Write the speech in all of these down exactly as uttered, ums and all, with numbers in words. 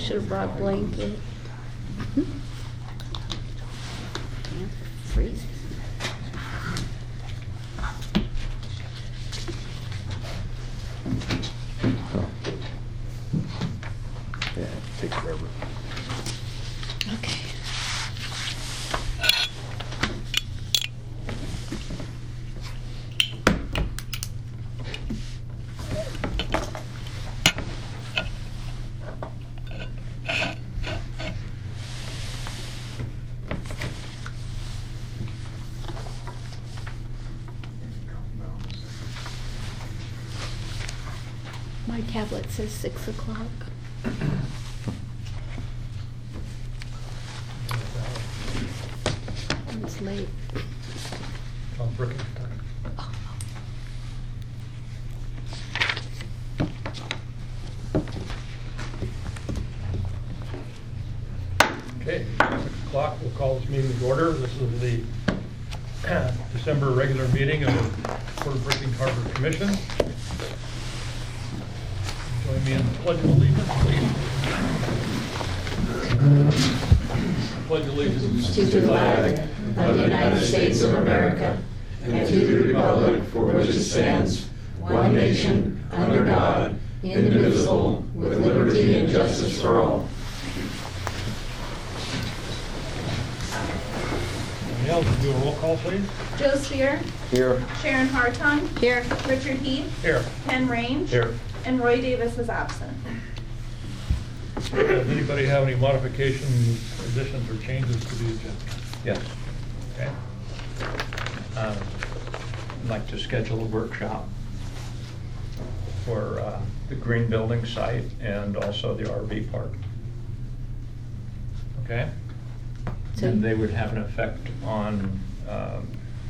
should have brought a blanket. Hmm? Freeze. Oh. Yeah, it takes forever. Okay. My tablet says six o'clock. It's late. On Brookings time. Oh. Okay, six o'clock, we'll call this meeting to order. This is the December regular meeting of the Port of Brookings Harbor Commission. Join me in the Pledge of Allegiance, please. Pledge allegiance To the flag of the United States of America and to the republic for which it stands, one nation, under God, indivisible, with liberty and justice for all. Danielle, do a roll call, please. Joe Spear, Here. Sharon Hartung, Here. Richard Heath, Here. Ken Range, Here. and Roy Davis is absent. Does anybody have any modifications, additions, or changes to the agenda? Yes. Okay. Um, I'd like to schedule a workshop for uh, the green building site and also the R V park. Okay. So- And they would have an effect on um,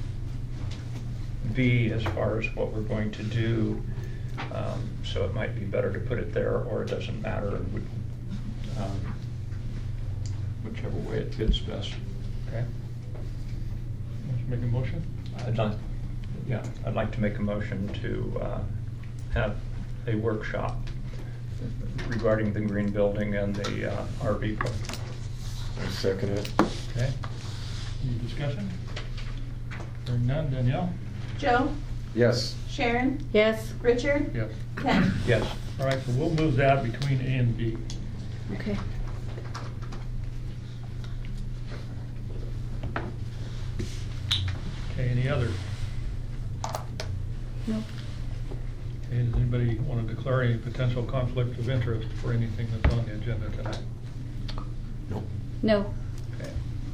V as far as what we're going to do. Um, So it might be better to put it there, or it doesn't matter, and we- um, whichever way it fits best. Okay. Let's make a motion. I'd like, yeah, I'd like to make a motion to uh, have a workshop regarding the green building and the uh, R V park. I second it. Okay. Any discussion? Hearing none, Danielle? Joe, Yes. Sharon, Yes. Richard, Yes. Ken. Yes. All right, so we'll move that between A and B. Okay. Okay, any others? Nope. Okay, does anybody want to declare any potential conflict of interest for anything that's on the agenda tonight? No. No. Okay.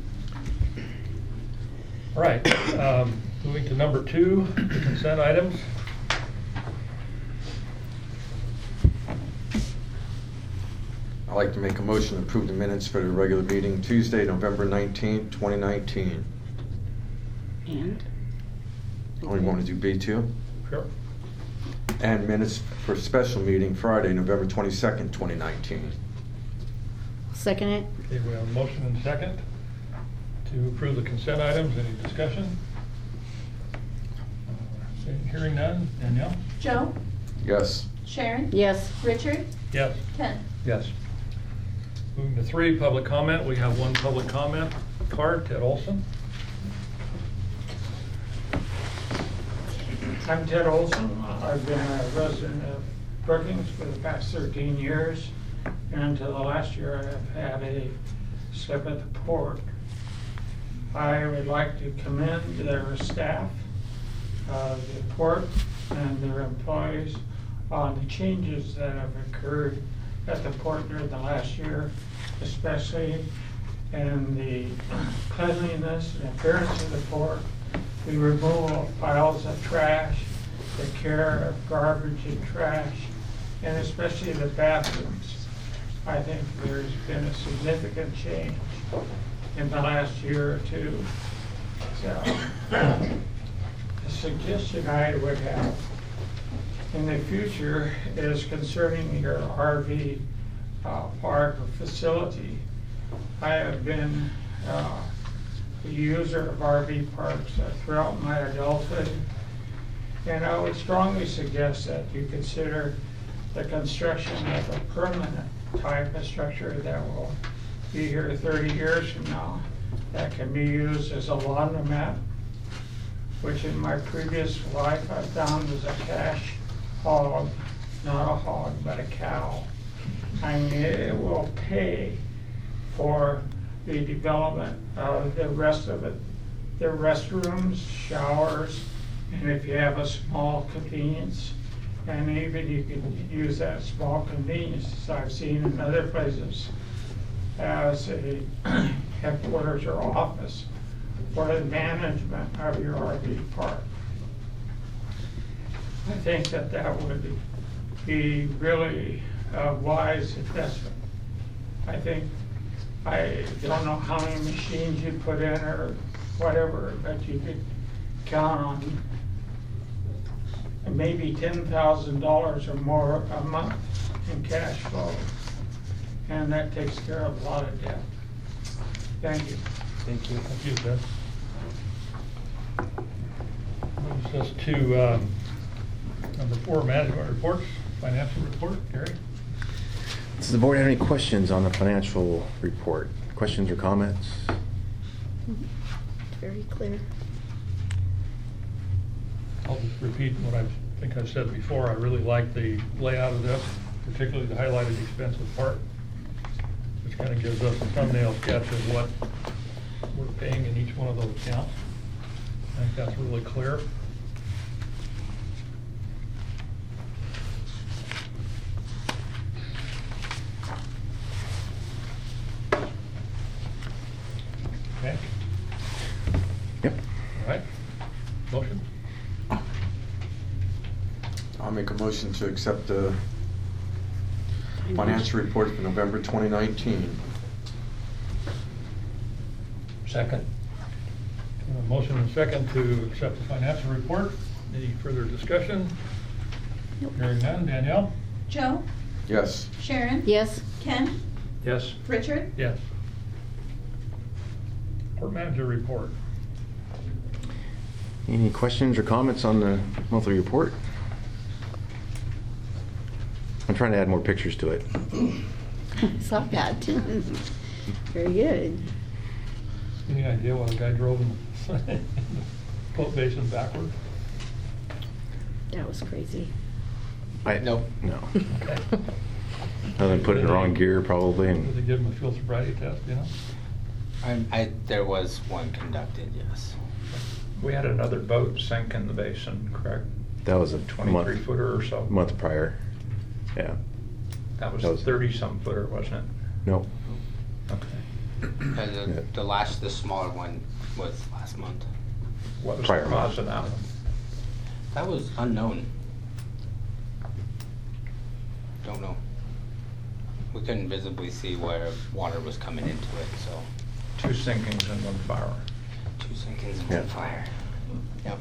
All right, um, moving to number two, the consent items. I'd like to make a motion to approve the minutes for the regular meeting Tuesday, November nineteenth, twenty nineteen. And? Only want to do B two? Sure. And minutes for special meeting Friday, November twenty-second, twenty nineteen. Second it? Okay, we have a motion and second to approve the consent items. Any discussion? Uh, seeing- Hearing none, Danielle? Joe, Yes. Sharon, Yes. Richard, Yes. Ken. Yes. Moving to three, public comment. We have one public comment card, Ted Olson. I'm Ted Olson. I've been a resident of Brookings for the past thirteen years. And until the last year, I have had a slip at the port. I would like to commend their staff, uh, the port, and their employees on the changes that have occurred at the port during the last year, especially in the cleanliness and appearance of the port, the removal of piles of trash, the care of garbage and trash, and especially the bathrooms. I think there's been a significant change in the last year or two. So, the suggestion I would have in the future is concerning your R V uh, park or facility. I have been uh, a user of R V parks uh, throughout my adulthood, and I would strongly suggest that you consider the construction of a permanent type of structure that will be here thirty years from now, that can be used as a laundromat, which in my previous life I found was a cash hog, not a hog, but a cow. I mean, it will pay for the development of the rest of it. The restrooms, showers, and if you have a small convenience, and even you can use that small convenience, as I've seen in other places, as a headquarters or office for the management of your R V park. I think that that would be really a wise investment. I think, I don't know how many machines you put in or whatever, but you could count on maybe ten thousand dollars or more a month in cash flow. And that takes care of a lot of debt. Thank you. Thank you. Thank you, Ben. Moves us to um, number four, management reports, financial report. Gary? Does the board have any questions on the financial report? Questions or comments? Very clear. I'll just repeat what I think I said before. I really like the layout of this, particularly the highlighted expenses part, which kind of gives us a thumbnail sketch of what we're paying in each one of those accounts. I think that's really clear. Okay. Yep. All right. Motion? I'll make a motion to accept the financial report for November twenty nineteen. Second. A motion and second to accept the financial report. Any further discussion? Nope. Hearing none. Danielle? Joe, Yes. Sharon, Yes. Ken, Yes. Richard, Yes. Court manager report. Any questions or comments on the monthly report? I'm trying to add more pictures to it. It's not bad. Very good. Any idea why the guy drove in the boat basin backward? That was crazy. I, Nope. No. Okay. Other than put it in the wrong gear probably Did they and, give him a field sobriety test, you know? I, I, there was one conducted, yes. We had another boat sink in the basin, correct? that was a twenty-three month, footer or so. month prior. Yeah. That was that was- thirty some footer, wasn't it? Nope. Okay. Uh, the, Yeah. the last, the smaller one was last month. What was the Prior cause of that one? That was unknown. Don't know. We couldn't visibly see where water was coming into it, so Two sinkings and one fire. two sinkings and Yeah. one fire. Yep.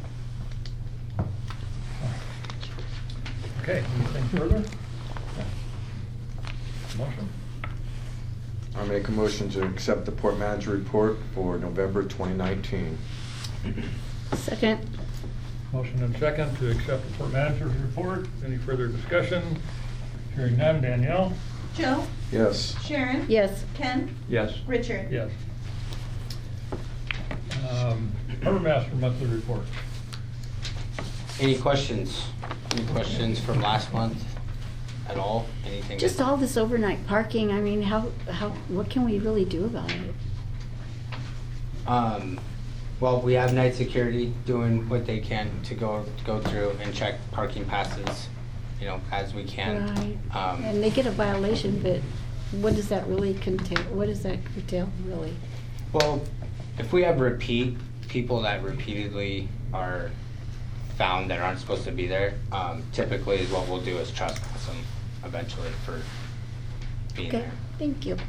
Okay, anything further? Motion? I make a motion to accept the port manager report for November twenty nineteen. Second. Motion and second to accept the port manager's report. Any further discussion? Hearing none. Danielle? Joe, Yes. Sharon, Yes. Ken, Yes. Richard. Yes. Um, Harbor Master monthly report. Any questions? Any questions from last month at all? Anything? Just that- all this overnight parking, I mean, how, how, what can we really do about it? Um, well, we have night security doing what they can to go, to go through and check parking passes, you know, as we can. Right. Um, And they get a violation, but what does that really contain, what does that curtail, really? Well, if we have repeat, people that repeatedly are found that aren't supposed to be there, um, typically what we'll do is trespass them eventually for being Okay, there. thank you.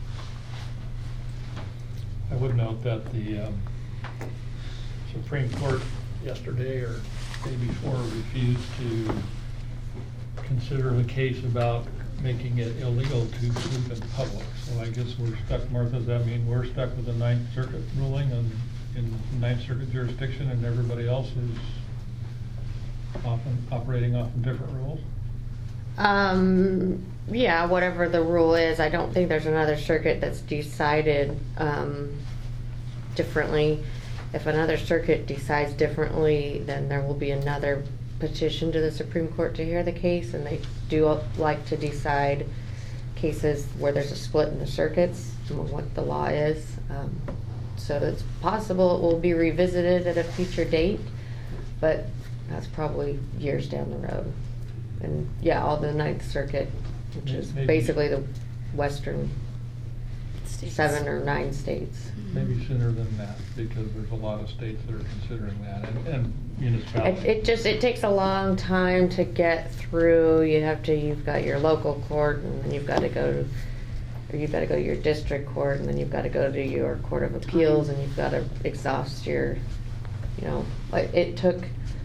I would note that the um, Supreme Court yesterday or day before refused to consider the case about making it illegal to poop in public. So I guess we're stuck, Martha, does that mean we're stuck with the Ninth Circuit ruling and in Ninth Circuit jurisdiction and everybody else is often operating off of different rules? Um, yeah, whatever the rule is, I don't think there's another circuit that's decided um, differently. If another circuit decides differently, then there will be another petition to the Supreme Court to hear the case, and they do like to decide cases where there's a split in the circuits, and what the law is. Um, so it's possible it will be revisited at a future date, but that's probably years down the road. And yeah, all the Ninth Circuit, which is Maybe- basically the western States. seven or nine states. Maybe sooner than that, because there's a lot of states that are considering that, and, and It, municipalities. it just, it takes a long time to get through. You have to, you've got your local court, and then you've got to go to, or you've got to go to your district court, and then you've got to go to your court of appeals, and you've got to exhaust your, you know, like, it took,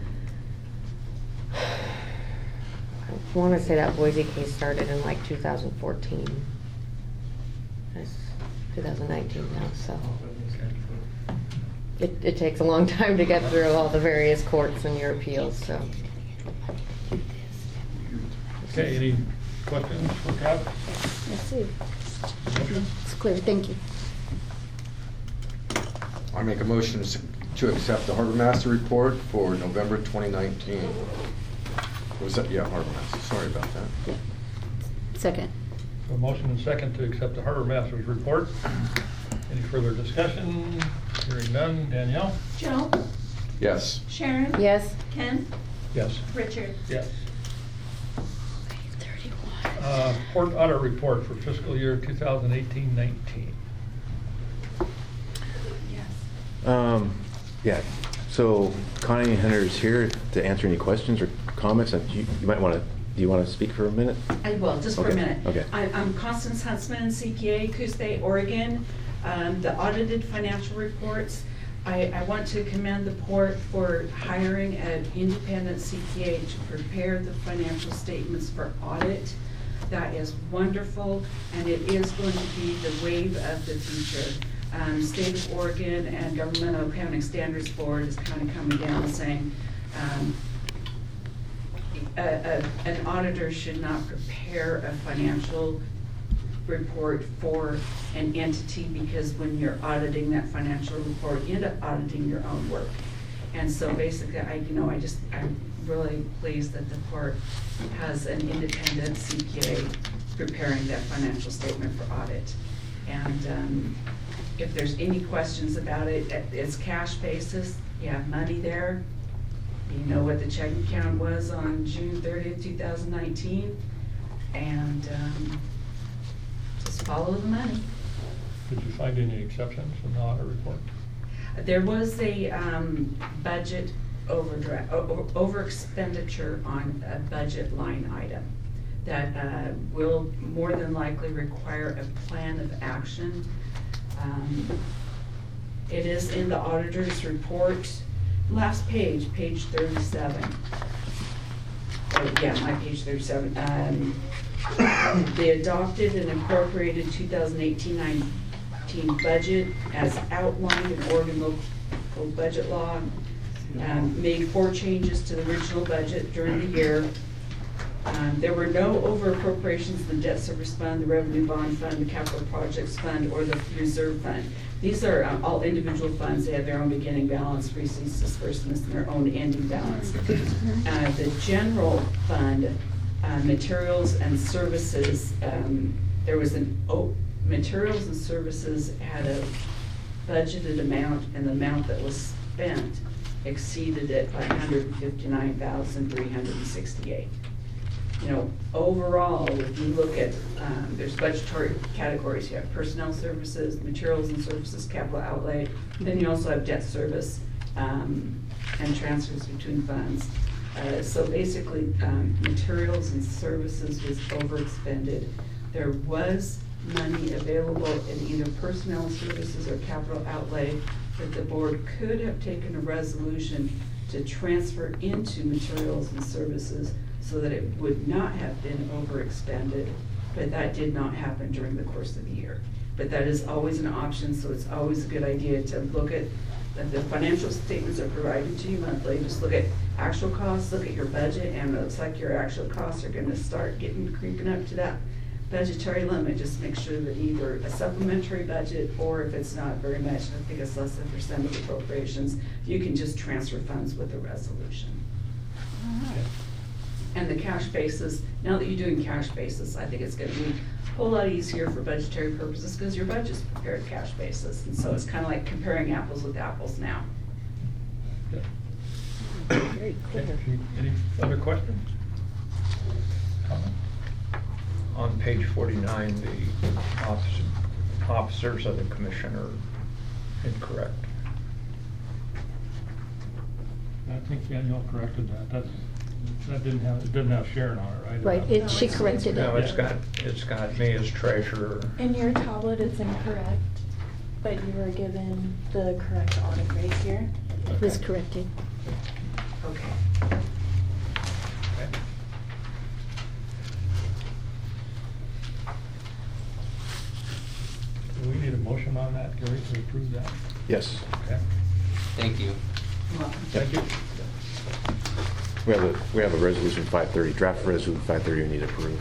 I want to say that Boise case started in like two thousand fourteen. It's two thousand nineteen now, so. It, it takes a long time to get through all the various courts and your appeals, so. Okay, any questions for Travis? That's it. It's clear, thank you. I make a motion to accept the Harbor Master report for November twenty nineteen. Was that, yeah, Harbor Master, sorry about that. Second. A motion and second to accept the Harbor Master's report. Any further discussion? Hearing none. Danielle? Joe? Yes. Sharon? Yes. Ken? Yes. Richard? Yes. thirty-one. Uh, Port audit report for fiscal year two thousand eighteen nineteen. Yes. Um, yeah, so Connie Hunter's here to answer any questions or comments. And You you might want to, do you want to speak for a minute? I will, just for a Okay, minute. okay. I- I'm Constance Huntsman, C P A, Coos Bay, Oregon. Um, The audited financial reports, I, I want to commend the port for hiring an independent C P A to prepare the financial statements for audit. That is wonderful, and it is going to be the wave of the future. Um, State of Oregon and Governmental Accounting Standards Board is kind of coming down saying, um, a, a, an auditor should not prepare a financial report for an entity, because when you're auditing that financial report, you end up auditing your own work. And so basically, I, you know, I just, I'm really pleased that the court has an independent C P A preparing that financial statement for audit. And um, if there's any questions about it, it- it's cash basis, you have money there. You know what the checking account was on June thirtieth, two thousand nineteen, and um, just follow the money. Did you find any exceptions in the audit report? There was a um, budget overdraft, over expenditure on a budget line item that uh, will more than likely require a plan of action. Um, It is in the auditor's report, last page, page thirty-seven. Oh, yeah, my page thirty-seven. Um, They adopted and incorporated two thousand eighteen nineteen budget as outlined in Oregon local budget law. Um, made four changes to the original budget during the year. Um, there were no over appropriations in the debt service fund, the revenue bond fund, the capital projects fund, or the reserve fund. These are um, all individual funds. They have their own beginning balance, receipts, disbursements, and their own ending balance. Uh, the general fund, uh, materials and services, um, there was an, oh, materials and services had a budgeted amount, and the amount that was spent exceeded it by one hundred fifty-nine thousand three hundred sixty-eight. You know, overall, if you look at, um, there's budgetary categories. You have personnel services, materials and services, capital outlay. Then you also have debt service um, and transfers between funds. Uh, so basically, um, materials and services was overexpended. There was money available in either personnel services or capital outlay that the board could have taken a resolution to transfer into materials and services so that it would not have been overexpended, but that did not happen during the course of the year. But that is always an option, so it's always a good idea to look at, that the financial statements are provided to you monthly, just look at actual costs, look at your budget, and it looks like your actual costs are gonna start getting, creeping up to that budgetary limit, just make sure that either a supplementary budget, or if it's not very much, I think it's less than percent of appropriations, you can just transfer funds with a resolution. And the cash basis, now that you're doing cash basis, I think it's gonna be a whole lot easier for budgetary purposes, because your budget's prepared cash basis, and so it's kinda like comparing apples with apples now. Very clear. Any any other questions? Comment? On page forty-nine, the officer, officers of the commission are incorrect. I think Danielle corrected that. That's, that didn't have, it didn't have Sharon on it, right? Right, it, she corrected No, it. it's got, it's got me as treasurer. In your tablet, it's incorrect, but you were given the correct audit rate here. It was corrected. Okay. Okay. Do we need a motion on that, Gary, to approve that? Yes. Okay. Thank you. Well, Thank you. We have a, we have a resolution five thirty, draft resolution five thirty we need to approve.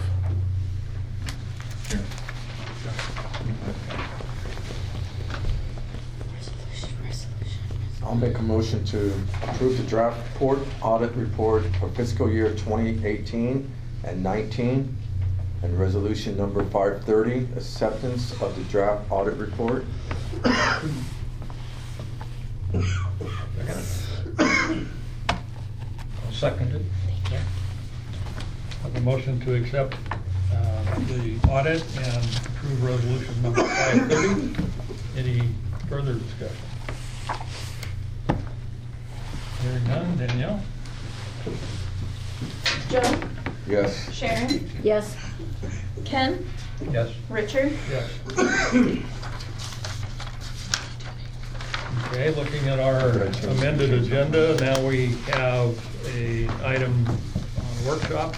I'll make a motion to approve the draft report, audit report for fiscal year twenty eighteen and nineteen, and resolution number five thirty, acceptance of the draft audit report. I'll second it. Have a motion to accept uh, the audit and approve resolution number five thirty. Any further discussion? Hearing none, Danielle? Joe, Yes. Sharon, Yes. Ken, Yes. Richard. Yes. Okay, looking at our amended agenda, now we have a item on workshop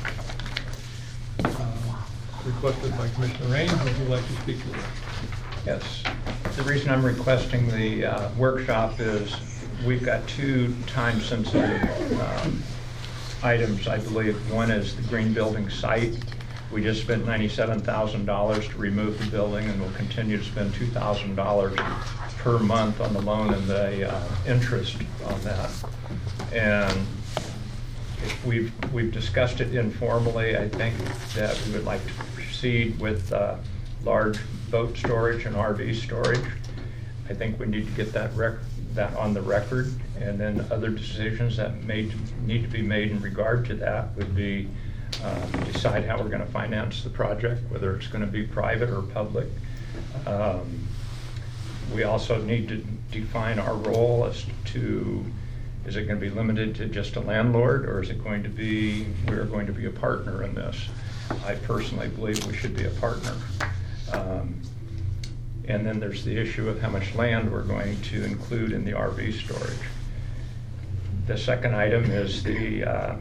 uh, requested by Commissioner Raines. Would you like to speak to that? Yes. The reason I'm requesting the uh, workshop is we've got two time-sensitive um, items, I believe. One is the green building site. We just spent ninety-seven thousand dollars to remove the building, and we'll continue to spend two thousand dollars per month on the loan and the uh, interest on that. And if we've, we've discussed it informally, I think that we would like to proceed with uh, large boat storage and R V storage. I think we need to get that rec that on the record, and then other decisions that may need to be made in regard to that would be uh, decide how we're going to finance the project, whether it's going to be private or public. Um, we also need to define our role as to, is it going to be limited to just a landlord, or is it going to be, we're going to be a partner in this? I personally believe we should be a partner. Um, And then there's the issue of how much land we're going to include in the R V storage. The second item is the uh,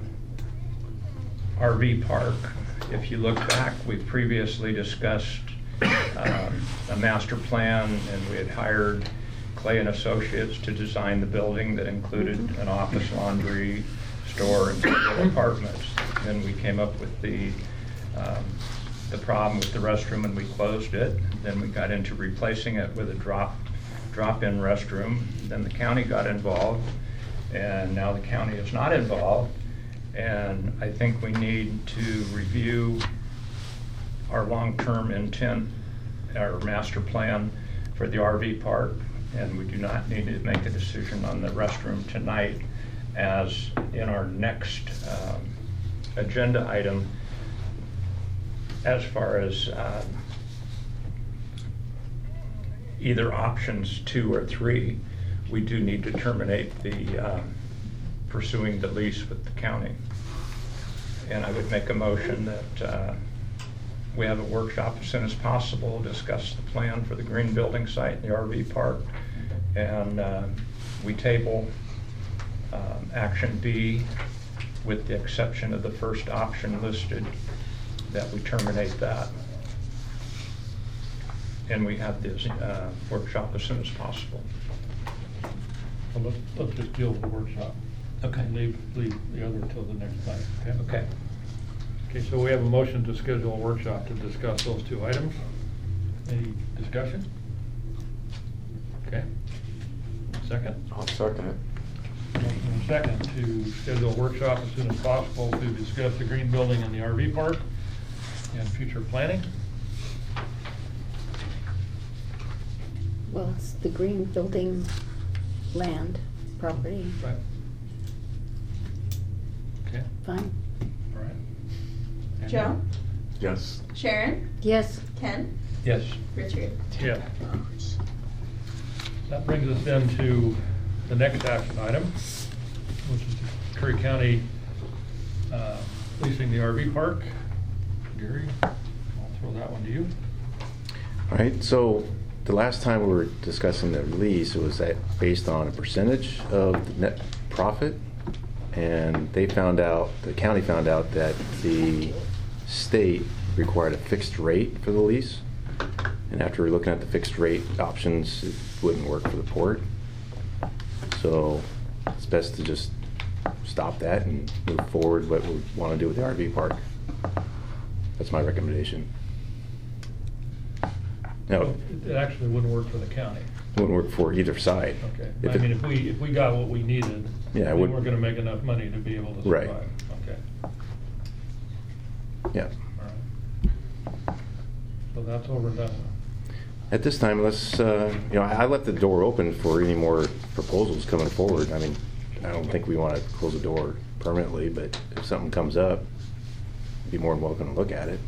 R V park. If you look back, we previously discussed um, a master plan, and we had hired Clay and Associates to design the building that included an office, laundry, store, and several apartments. Then we came up with the um, the problem with the restroom, and we closed it. Then we got into replacing it with a drop, drop-in restroom. Then the county got involved, and now the county is not involved. And I think we need to review our long-term intent, our master plan for the R V park, and we do not need to make a decision on the restroom tonight, as in our next um, agenda item. As far as uh, either options two or three, we do need to terminate the uh, pursuing the lease with the county. And I would make a motion that uh, we have a workshop as soon as possible, discuss the plan for the green building site and the R V park, and uh, we table um, action B with the exception of the first option listed, that we terminate that. And we have this uh, workshop as soon as possible. Well, let's, let's just deal with the workshop. Okay. And leave, leave the other until the next time, okay? Okay. Okay, so we have a motion to schedule a workshop to discuss those two items. Any discussion? Okay. Second? I'll second it. Motion and second to schedule a workshop as soon as possible to discuss the green building in the R V park and future planning. Well, it's the green building land, property, Right. Okay, fine. all right. And- Joe? Yes. Sharon? Yes, Ken? Yes. Richard? Yeah. That brings us then to the next action item, which is Curry County uh, leasing the R V park. Gary, I'll throw that one to you. All right, so the last time we were discussing the lease, it was that based on a percentage of the net profit. And they found out, the county found out that the state required a fixed rate for the lease. And after looking at the fixed rate options, it wouldn't work for the port. So it's best to just stop that and move forward what we want to do with the R V park. That's my recommendation. No, It it actually wouldn't work for the county. it wouldn't work for either side. Okay, If I it- mean, if we, if we got what we needed, Yeah, I we would- weren't gonna make enough money to be able to Right. survive. Okay, Yeah. all right. So that's over and done with. At this time, let's, uh, you know, I I left the door open for any more proposals coming forward. I mean, I don't think we want to close the door permanently, but if something comes up, be more than welcome to look at it.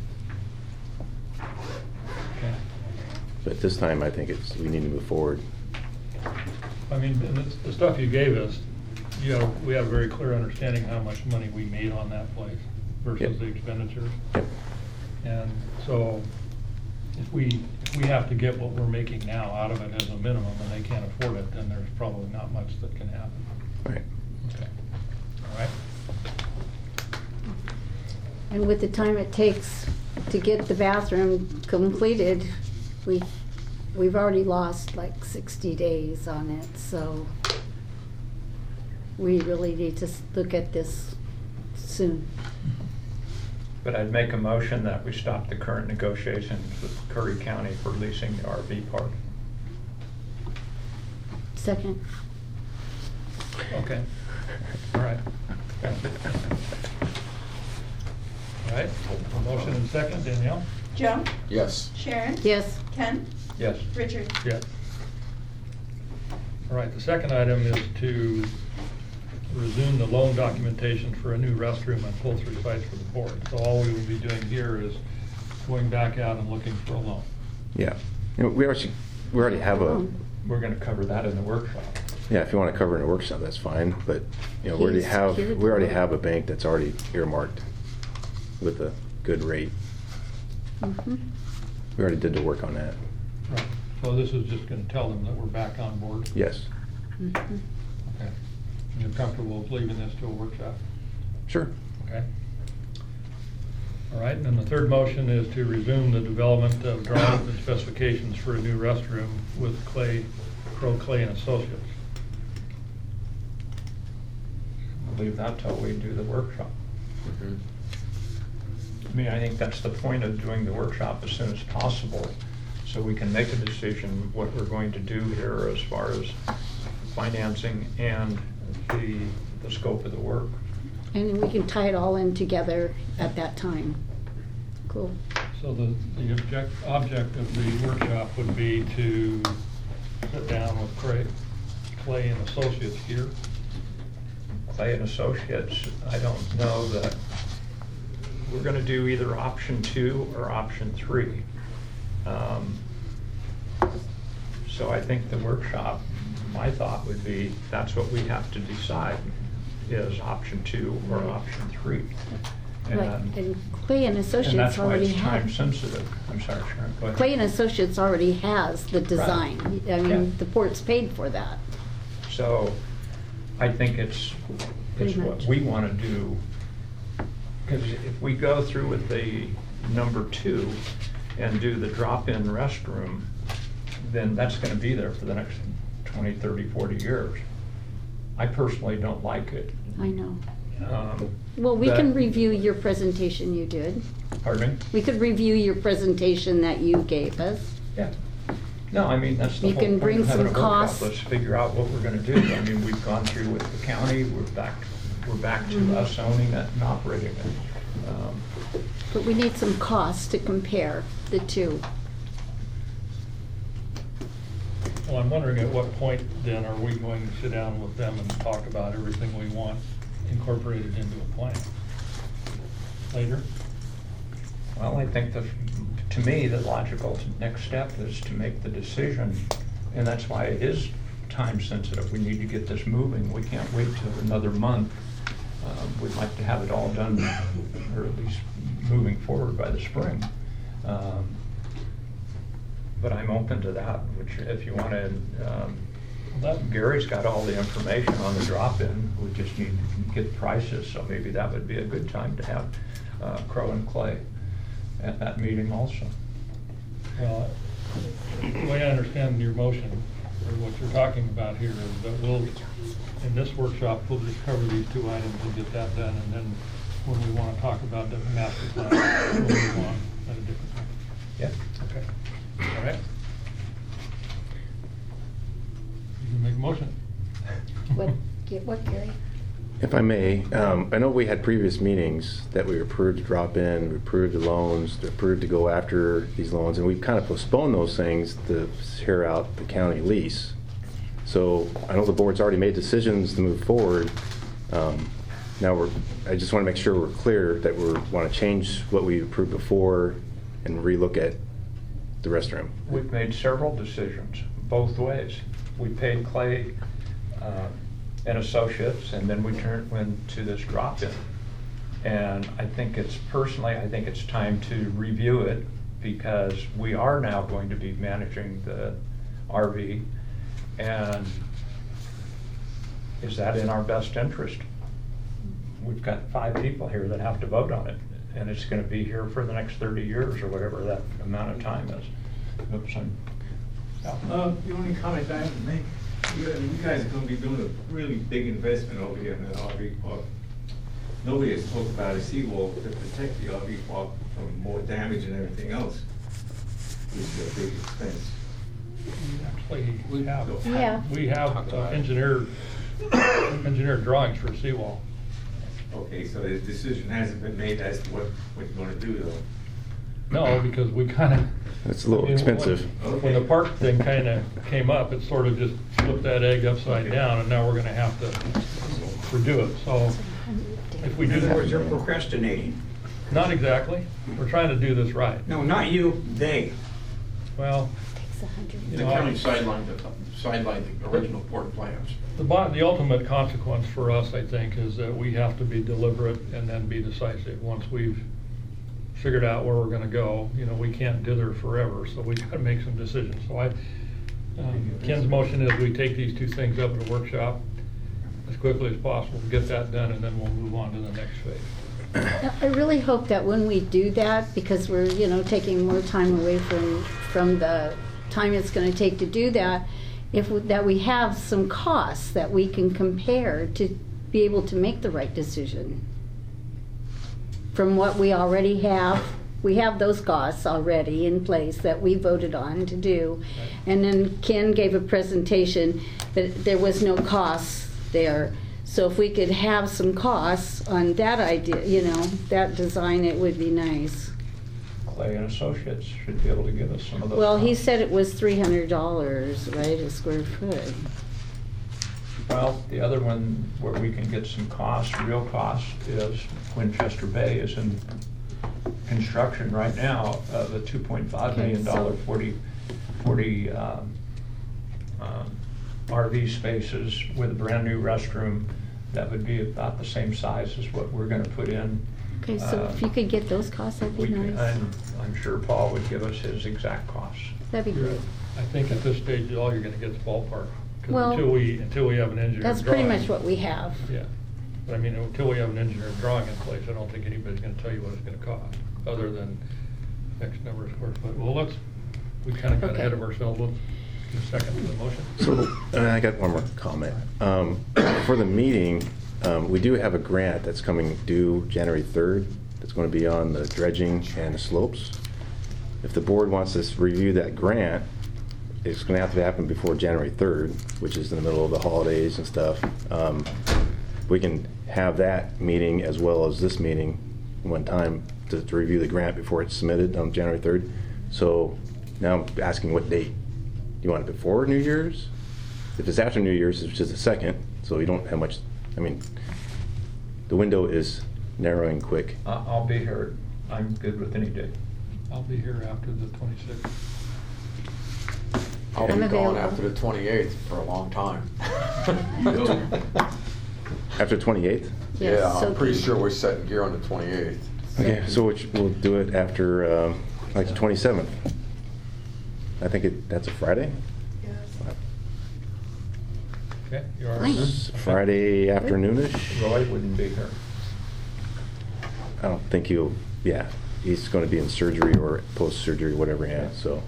Okay. But at this time, I think it's, we need to move forward. I mean, and the, the stuff you gave us, you know, we have a very clear understanding how much money we made on that place versus Yep. the expenditures. Yep. And so if we, if we have to get what we're making now out of it as a minimum and they can't afford it, then there's probably not much that can happen. Right. Okay. All right. and with the time it takes to get the bathroom completed, we, we've already lost like sixty days on it, so we really need to s- look at this soon. But I'd make a motion that we stop the current negotiations with Curry County for leasing the R V park. Second, Okay. All right. All right, a motion and second, Danielle? Joe? Yes. Sharon? yes, Ken? Yes. Richard? Yes. All right, the second item is to resume the loan documentation for a new restroom and pull-through sites for the board. So all we will be doing here is going back out and looking for a loan. Yeah. You know, we already, we already have a, We're gonna cover that in the workshop. yeah, if you want to cover it in a workshop, that's fine. But, you know, we already He's have, secured we already the- have a bank that's already earmarked with a good rate. mhm, We already did the work on that. Right. So this is just gonna tell them that we're back on board? Yes. mhm. Okay. And you're comfortable with leaving this to a workshop? Sure. Okay. All right, and then the third motion is to resume the development of drawings and specifications for a new restroom with Clay, Crow Clay and Associates. We'll leave that till we do the workshop. Mhm. I mean, I think that's the point of doing the workshop as soon as possible, so we can make a decision what we're going to do here as far as financing and the, the scope of the work. And then we can tie it all in together at that time. Cool. So the, the object, object of the workshop would be to sit down with Craig, Clay and Associates here. Clay and Associates, I don't know that, we're gonna do either option two or option three. Um, So I think the workshop, my thought would be, that's what we have to decide, is option two or option three. Right, And and Clay and and Associates that's why already it's time have. sensitive. I'm sorry, Sharon, go ahead. Clay and Associates already has the design. I Yeah. mean, the port's paid for that. So I think it's, Pretty it's what much. we want to do. Because if we go through with the number two and do the drop-in restroom, then that's going to be there for the next twenty, thirty, forty years. I personally don't like it. I know. Um, Well, we that- can review your presentation you did. Pardon me? We could review your presentation that you gave us. Yeah. No, I mean, that's the You whole can point bring of having a some workshop. costs. Let's figure out what we're gonna do. I mean, we've gone through with the county, we're back, we're back to Mhm. us owning it and operating it. Um, But we need some costs to compare the two. Well, I'm wondering at what point then are we going to sit down with them and talk about everything we want incorporated into a plan? Later? Well, I think that, to me, the logical next step is to make the decision, and that's why it is time sensitive. We need to get this moving. We can't wait till another month. Um, We'd like to have it all done, or at least moving forward by the spring. Um, But I'm open to that, which if you want to, um, Gary's got all the information on the drop-in. We just need to get prices, so maybe that would be a good time to have uh, Crow and Clay at that meeting also. Well, the way I understand your motion, or what you're talking about here, is that we'll, in this workshop, we'll just cover these two items and get that done, and then when we want to talk about the master plan, we'll move on at a different time. Yeah. Okay. All right. You can make a motion. What, get what, Gary? If I may, um, I know we had previous meetings that we approved to drop in, we approved the loans, to approved to go after these loans, and we've kind of postponed those things to hear out the county lease. So I know the board's already made decisions to move forward. Um, Now we're, I just want to make sure we're clear that we want to change what we approved before and relook at the restroom. We've made several decisions, both ways. We paid Clay uh, and Associates, and then we turned, went to this drop-in. And I think it's, personally, I think it's time to review it, because we are now going to be managing the R V. And is that in our best interest? We've got five people here that have to vote on it, and it's gonna be here for the next thirty years or whatever that amount of time is. Oops, I'm, yeah. Uh, the only comment I have to make, you guys- you guys are gonna be doing a really big investment over here in the R V park. Nobody has talked about a seawall to protect the R V park from more damage and everything else. This is a big expense. Actually, we have, Yeah. we have uh, engineered, engineered drawings for a seawall. Okay, so the decision hasn't been made as to what, what you're gonna do though. No, because we kind of. It's a little expensive. When the park thing kind of came up, it sort of just flipped that egg upside down, and now we're gonna have to redo it, so if we do. In other words, you're procrastinating. Not exactly. We're trying to do this right. No, not you, they. Well, Takes a hundred. you The know, county I- sidelined, the sidelined the original port plans. The bo the ultimate consequence for us, I think, is that we have to be deliberate and then be decisive. Once we've figured out where we're gonna go, you know, we can't dither forever, so we gotta make some decisions. So I, um, Ken's motion is we take these two things up at a workshop as quickly as possible, get that done, and then we'll move on to the next phase. I really hope that when we do that, because we're, you know, taking more time away from, from the time it's gonna take to do that, if, we- that we have some costs that we can compare to be able to make the right decision. From what we already have, we have those costs already in place that we voted on to do. And then Ken gave a presentation that there was no costs there. So if we could have some costs on that idea, you know, that design, it would be nice. Clay and Associates should be able to give us some of those. Well, he costs. said it was three hundred dollars, right, a square foot. Well, the other one where we can get some costs, real costs, is Winchester Bay is in construction right now of a two point five million dollar Okay, so- forty, forty um, um, R V spaces with a brand new restroom that would be about the same size as what we're gonna put in. Okay, so Uh, if you could get those costs, that'd we be can- nice. I'm, I'm sure Paul would give us his exact costs. That'd be great. I think at this stage, all you're gonna get is ballpark. 'Cause Well, until we, until we have an engineer That's pretty drawing- much what we have. Yeah, but I mean, until we have an engineer drawing in place, I don't think anybody's gonna tell you what it's gonna cost, other than X number of square foot. Well, let's, we kinda got Okay. ahead of ourselves. Let's get a second to the motion. So, and I got one more comment. Um, For the meeting, um, we do have a grant that's coming due January third. That's going to be on the dredging and the slopes. If the board wants us to review that grant, it's going to have to happen before January third, which is in the middle of the holidays and stuff. Um, we can have that meeting as well as this meeting one time to, to review the grant before it's submitted on January third. So now I'm asking what date. Do you want it before New Year's? If it's after New Year's, it's just a second, so you don't have much. I mean, the window is narrowing quick. I- I'll be here. I'm good with any day. I'll be here after the twenty-sixth. I'll be I'm gone available. after the twenty-eighth for a long time. After twenty-eighth? Yes, Yeah, so I'm pretty the- sure we're setting gear on the twenty-eighth. Okay, so which, we'll do it after, um, like the twenty-seventh. I think it, that's a Friday? Okay, you are. It's Friday afternoonish? Roy wouldn't be here. I don't think he'll, yeah, he's going to be in surgery or post-surgery, whatever he has, so.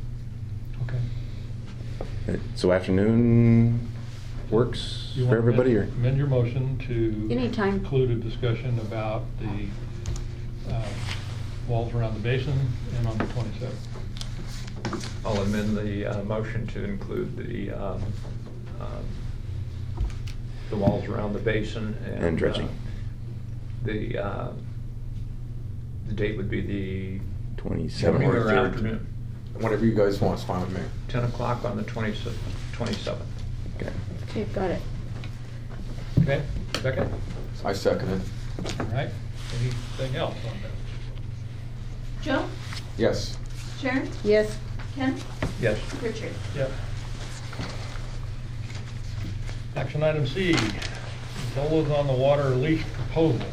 Okay. So afternoon works You for want to everybody, or? amend- Amend your motion to. Anytime. Include a discussion about the uh, walls around the basin and on the twenty-seventh. I'll amend the uh, motion to include the, um, um, the walls around the basin and. And dredging. uh, The, uh, the date would be the. twenty-seventh. Morning or January third. afternoon. Whatever you guys want, it's fine with me. ten o'clock on the twenty-seventh. twenty-seventh. Okay. Okay, got it. Okay, second? I second it. All right, anything else on that? Joe? Yes. Sharon? Yes. Ken? Yes. Richard? Yep. Action item C, Zola's on the water lease proposal.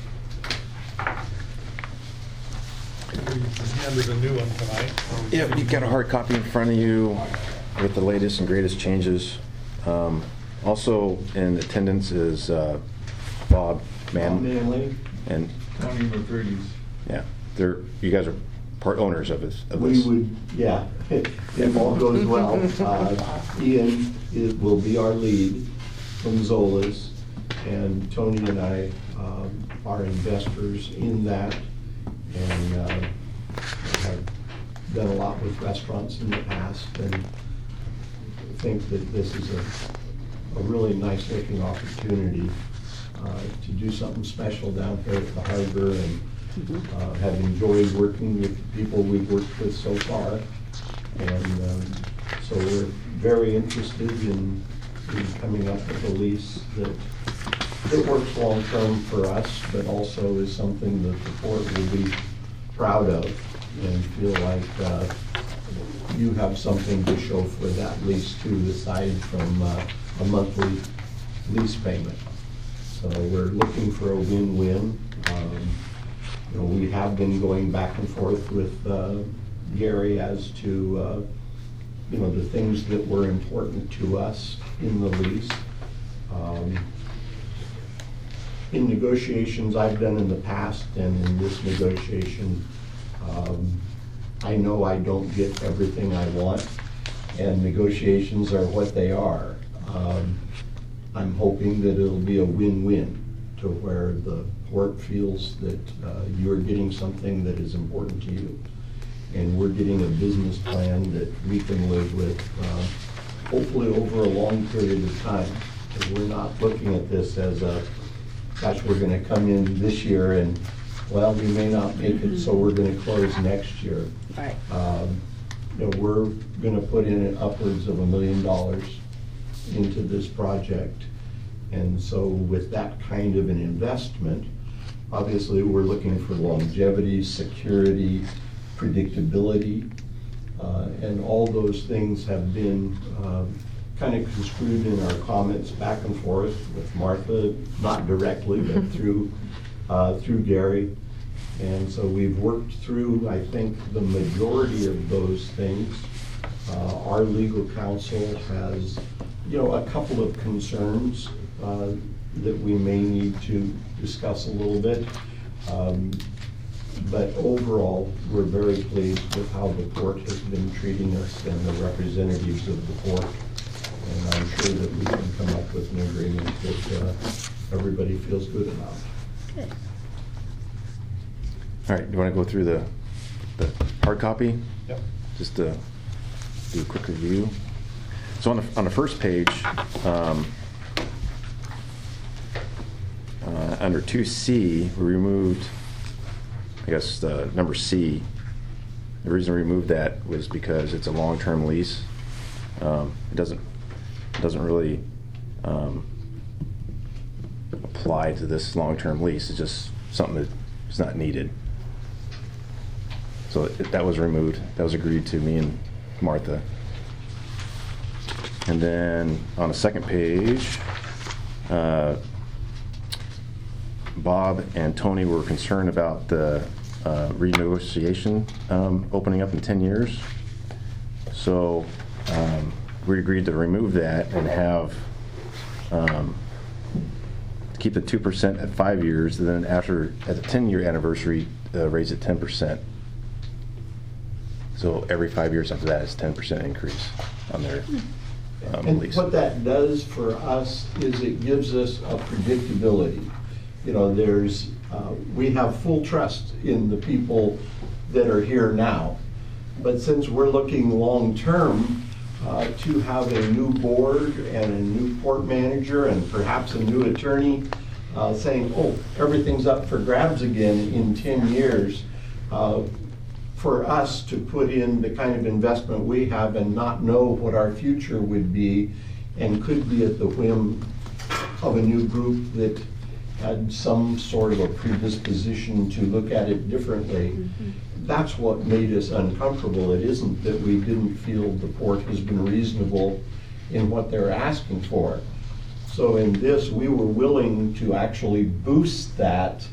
We handed a new one tonight. Yeah, you've got a hard copy in front of you with the latest and greatest changes. Um, Also in attendance is uh, Bob Bob Man. Manley. And, Tony McCurdy's. yeah, they're, you guys are part owners of this. of We this. would, yeah, if all goes well. Uh, Ian is- will be our lead from Zola's, and Tony and I um, are investors in that, and uh, have done a lot with restaurants in the past, and think that this is a, a really nice looking opportunity uh, to do something special down here at the harbor, and uh, have enjoyed working with the people we've worked with so far. And um, so we're very interested in, in coming up with a lease that, that works long-term for us, but also is something that the port will be proud of and feel like uh, you have something to show for that lease too, aside from uh, a monthly lease payment. So we're looking for a win-win. Um, You know, we have been going back and forth with uh, Gary as to, uh, you know, the things that were important to us in the lease. Um, In negotiations I've done in the past and in this negotiation, um, I know I don't get everything I want, and negotiations are what they are. Um, I'm hoping that it'll be a win-win, to where the port feels that uh, you're getting something that is important to you, and we're getting a business plan that we can live with, uh, hopefully over a long period of time. Because we're not looking at this as a, gosh, we're gonna come in this year and, well, we may not make it, so we're gonna close next year. Right. Um, You know, we're gonna put in upwards of a million dollars into this project. And so with that kind of an investment, obviously, we're looking for longevity, security, predictability, uh, and all those things have been kind of construed in our comments back and forth with Martha, not directly, but through, uh, through Gary. And so we've worked through, I think, the majority of those things. Uh, Our legal counsel has, you know, a couple of concerns uh, that we may need to discuss a little bit. Um, But overall, we're very pleased with how the port has been treating us and the representatives of the port. And I'm sure that we can come up with an agreement that uh, everybody feels good about. Good. All right, do you want to go through the, the hard copy? Yep. Just to do a quick review. So on the, on the first page, um, uh, under two C, we removed, I guess, uh, number C. The reason we removed that was because it's a long-term lease. Um, it doesn't, it doesn't really um, apply to this long-term lease. It's just something that is not needed. So it, that was removed. That was agreed to, me and Martha. And then on the second page, uh, Bob and Tony were concerned about the uh, renegotiation um, opening up in ten years. So um, we agreed to remove that and have um, keep the two percent at five years, and then after at the ten-year anniversary, uh, raise it ten percent. So every five years after that is ten percent increase on their um, And lease. what that does for us is it gives us a predictability. You know, there's, uh, we have full trust in the people that are here now. But since we're looking long-term, uh, to have a new board and a new port manager and perhaps a new attorney uh, saying, oh, everything's up for grabs again in ten years, uh, for us to put in the kind of investment we have and not know what our future would be and could be at the whim of a new group that had some sort of a predisposition to look at it differently. Mm-hmm. That's what made us uncomfortable. It isn't that we didn't feel the port has been reasonable in what they're asking for. So in this, we were willing to actually boost that,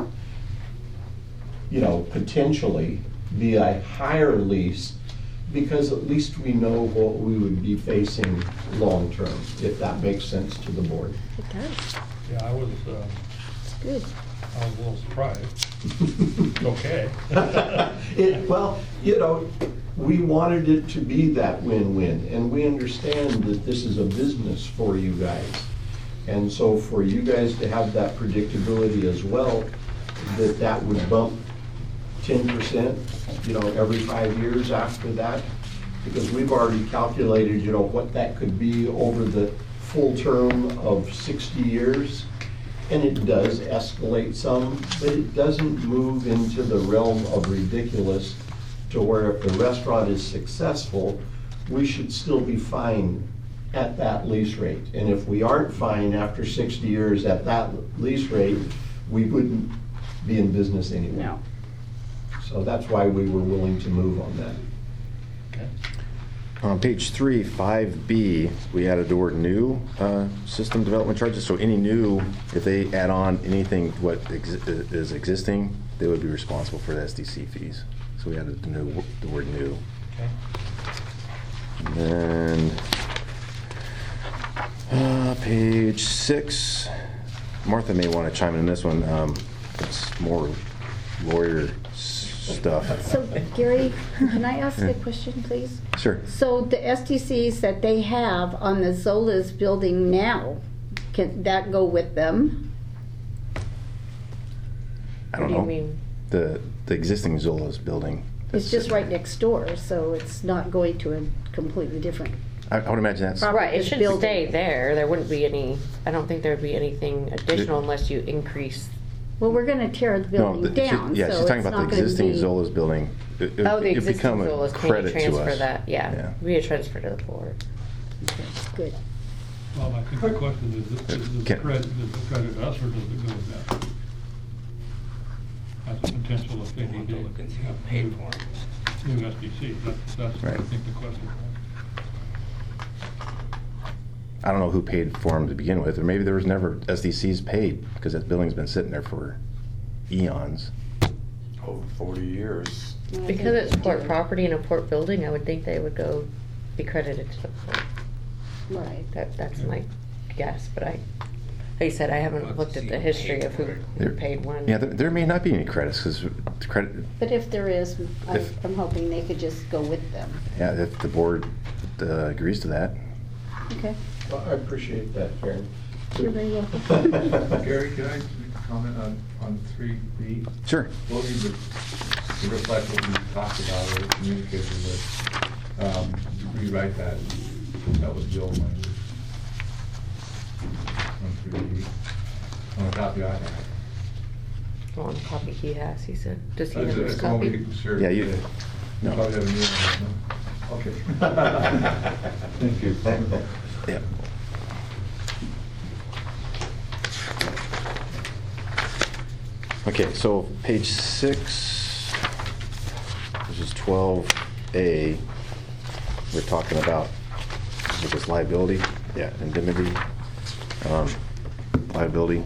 you know, potentially be a higher lease, because at least we know what we would be facing long-term, if that makes sense to the board. It does. Yeah, I was, uh, It's good. I was a little surprised. It's okay. It, well, you know, we wanted it to be that win-win, and we understand that this is a business for you guys. And so for you guys to have that predictability as well, that that would bump ten percent, you know, every five years after that, because we've already calculated, you know, what that could be over the full term of sixty years. And it does escalate some, but it doesn't move into the realm of ridiculous to where if the restaurant is successful, we should still be fine at that lease rate. And if we aren't fine after sixty years at that lease rate, we wouldn't be in business anymore. No. So that's why we were willing to move on that. Okay. On page three, five B, we added the word new uh, system development charges. So any new, if they add on anything what exi is existing, they would be responsible for the S D C fees. So we added the new, the word new. Okay. And then uh, page six, Martha may want to chime in on this one. Um, it's more lawyer stuff. So Gary, can I ask Yeah. a question, please? Sure. So the S D Cs that they have on the Zola's building now, can that go with them? I don't What do you know. mean? The the existing Zola's building. It's just right next door, so it's not going to a completely different. I, I would imagine that's. Property. Right, it This should building. stay there. There wouldn't be any, I don't think there would be anything additional unless you increase. Well, we're going to tear the No, building the- she- down, yeah, so she's it's talking not about the going to existing be. Zola's building. It, it, Oh, the it'd existing become a Zola's, can you credit to transfer us. that? Yeah, Yeah. we a transfer to the board. Okay, good. Well, I think the question is, does it- does it Can- credit, does it credit us or does it go with them? That's a potential if they need to have Paid new, for. new S D C. That's, that's what I Right. think the question was. I don't know who paid for them to begin with, or maybe there was never S D Cs paid because that building's been sitting there for eons. Over forty years. I think Because it's we port do. property and a port building, I would think they would go be credited to the port. Right. That, that's my guess, but I, like you said, I haven't looked at the history of who, who There- paid when. Yeah, there, there may not be any credits because credit. But if there is, I- If- I'm hoping they could just go with them. Yeah, if the board uh, agrees to that. Okay. Well, I appreciate that, Karen. You're very welcome. Gary, can I comment on, on three B? Sure. We'll need to, to reflect what we talked about or communicated with, um, rewrite that. That was the old language. On three B, on a copy I have. One copy he has, he said. Does he Uh, have his it's the one we copy? can share Yeah, you- today. no. Probably have a new one, no? Okay. Thank you. Yeah. Okay, so page six, which is twelve A, we're talking about, is this liability? Yeah, indemnity, um, liability.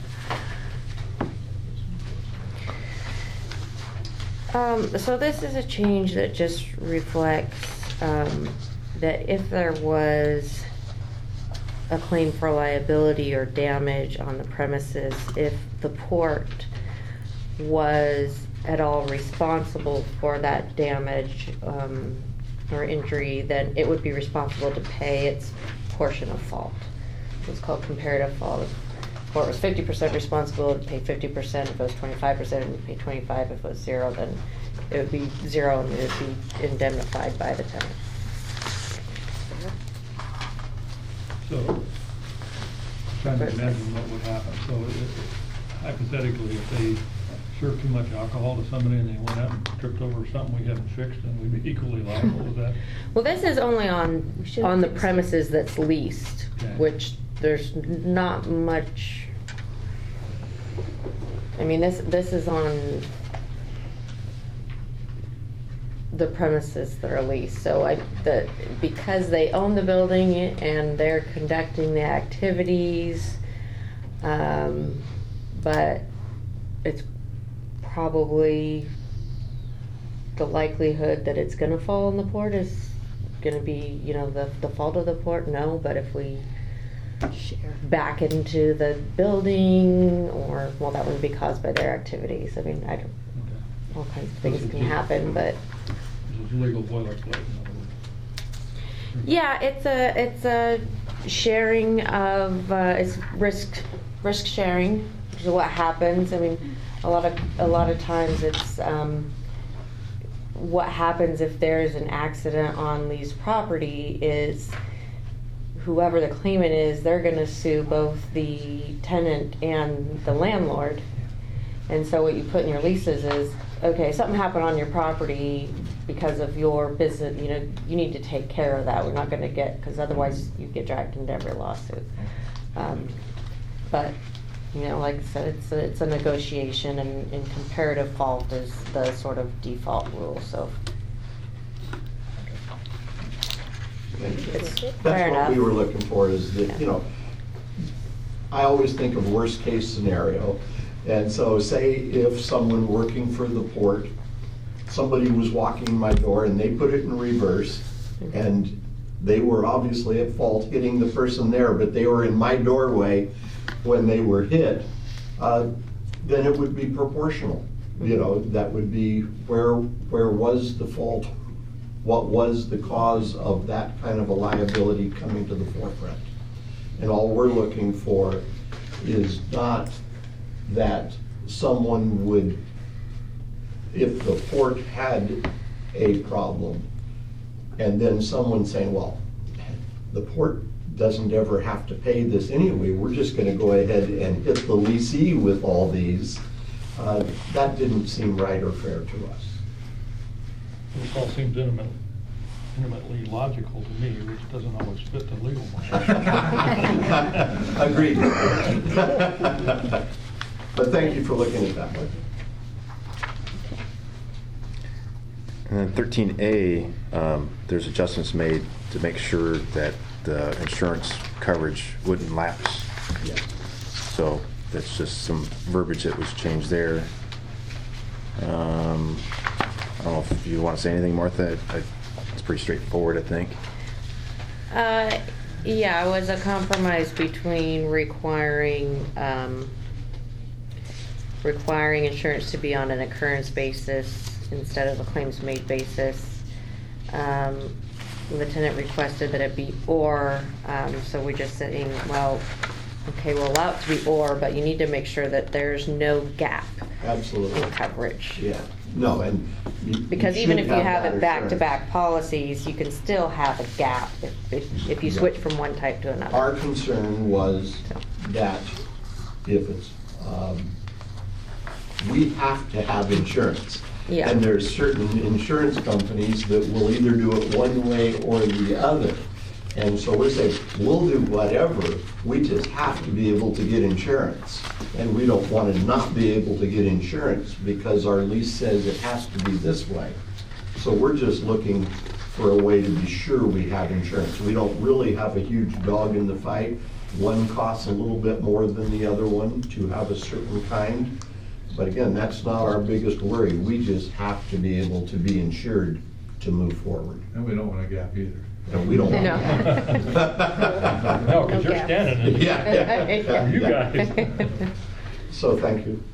Um, so this is a change that just reflects, um, that if there was a claim for liability or damage on the premises, if the port was at all responsible for that damage, um, or injury, then it would be responsible to pay its portion of fault. It's called comparative fault. If the port was fifty percent responsible, it would pay fifty percent. If it was twenty-five percent, it would pay twenty-five. If it was zero, then it would be zero and it would be indemnified by the tenant. So, trying to imagine what would happen. So it- hypothetically, if they served too much alcohol to somebody and they went out and tripped over something we haven't fixed, then we'd be equally liable with that. Well, this is only on, on the premises that's leased, Okay. which there's not much, I mean, this, this is on the premises that are leased. So I, the, because they own the building and they're conducting the activities, um, but it's probably the likelihood that it's gonna fall on the port is gonna be, you know, the, the fault of the port, no, but if we Share. back into the building, or, well, that wouldn't be caused by their activities, I mean, I don't, Okay. all kinds of things can happen, but, This is legal boilerplate, in other words. yeah, it's a, it's a sharing of, uh, it's risk, risk sharing, which is what happens, I mean, a lot of, a lot of times it's, um, what happens if there's an accident on leased property is whoever the claimant is, they're gonna sue both the tenant and the landlord. And so what you put in your leases is, okay, something happened on your property because of your business, you know, you need to take care of that. We're not gonna get, because otherwise you get dragged into every lawsuit. Um, But, you know, like I said, it's a, it's a negotiation, and, and comparative fault is the sort of default rule, so. It's fair That's enough. what we were looking for, is that, you know, I always think of worst case scenario. And so say if someone working for the port, somebody was walking in my door and they put it in reverse, and they were obviously at fault hitting the person there, but they were in my doorway when they were hit, uh, then it would be proportional. You know, that would be where, where was the fault? What was the cause of that kind of a liability coming to the forefront? And all we're looking for is not that someone would, if the port had a problem, and then someone saying, well, the port doesn't ever have to pay this anyway, we're just gonna go ahead and hit the leasee with all these. Uh, that didn't seem right or fair to us. This all seems intimate- intimately logical to me, which doesn't always fit the legal one. Agreed. But thank you for looking at that one. And then thirteen A, um, there's adjustments made to make sure that the insurance coverage wouldn't lapse. Yeah. So that's just some verbiage that was changed there. Um, I don't know if you want to say anything, Martha. I- It's pretty straightforward, I think. Uh, yeah, it was a compromise between requiring, um, requiring insurance to be on an occurrence basis instead of a claims-made basis. Um, the tenant requested that it be or, um, so we're just saying, well, okay, we'll allow it to be or, but you need to make sure that there's no gap Absolutely. in coverage. Yeah, no, and. you- you Because even should if you have that it back-to-back assurance. policies, you can still have a gap if, if, if you Yeah. switch from one type to another. Our concern was that if it's, um, we have to have insurance. Yeah. And there's certain insurance companies that will either do it one way or the other. And so we're saying, we'll do whatever, we just have to be able to get insurance. And we don't want to not be able to get insurance because our lease says it has to be this way. So we're just looking for a way to be sure we have insurance. We don't really have a huge dog in the fight. One costs a little bit more than the other one to have a certain kind. But again, that's not our biggest worry. We just have to be able to be insured to move forward. And we don't want a gap either. And we don't want No. that. No, because No you're gaps. standing in it. Yeah, yeah. You yeah. guys. So thank you.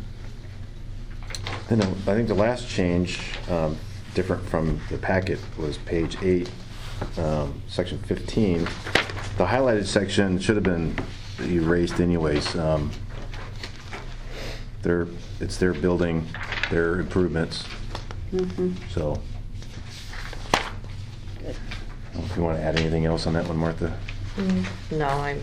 Then uh, I think the last change, um, different from the packet, was page eight, um, section fifteen. The highlighted section should have been erased anyways. Um, Their, it's their building, their improvements, Mhm. so. Good. I don't know if you want to add anything else on that one, Martha? Mm, No, I'm,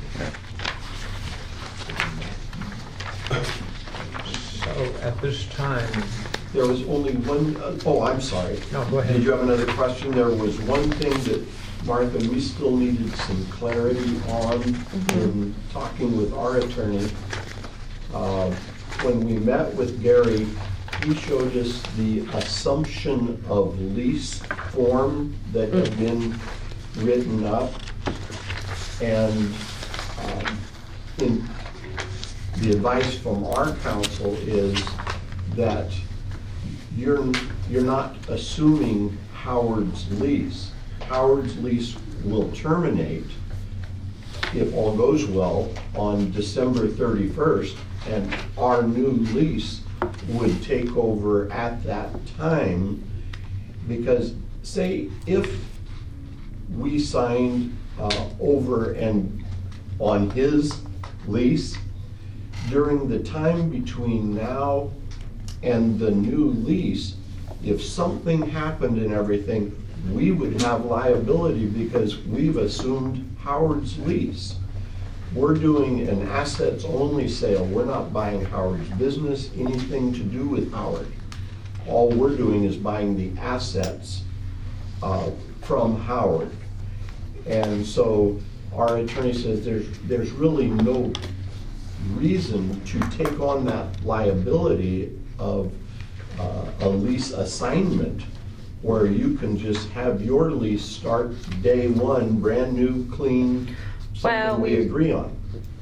So at this time, There was only one, uh, oh, I'm sorry. no, go ahead. Did you have another question? There was one thing that, Martha, we still needed some clarity on in talking with our attorney. Uh, When we met with Gary, he showed us the assumption of lease form that had been written up. And um, in, the advice from our counsel is that you're, you're not assuming Howard's lease. Howard's lease will terminate, if all goes well, on December thirty-first, and our new lease would take over at that time. Because say if we signed uh, over and on his lease, during the time between now and the new lease, if something happened and everything, we would have liability because we've assumed Howard's lease. We're doing an assets-only sale. We're not buying Howard's business, anything to do with Howard. All we're doing is buying the assets uh, from Howard. And so our attorney says there's, there's really no reason to take on that liability of uh, a lease assignment where you can just have your lease start day one, brand new, clean, Well, something we we- agree on.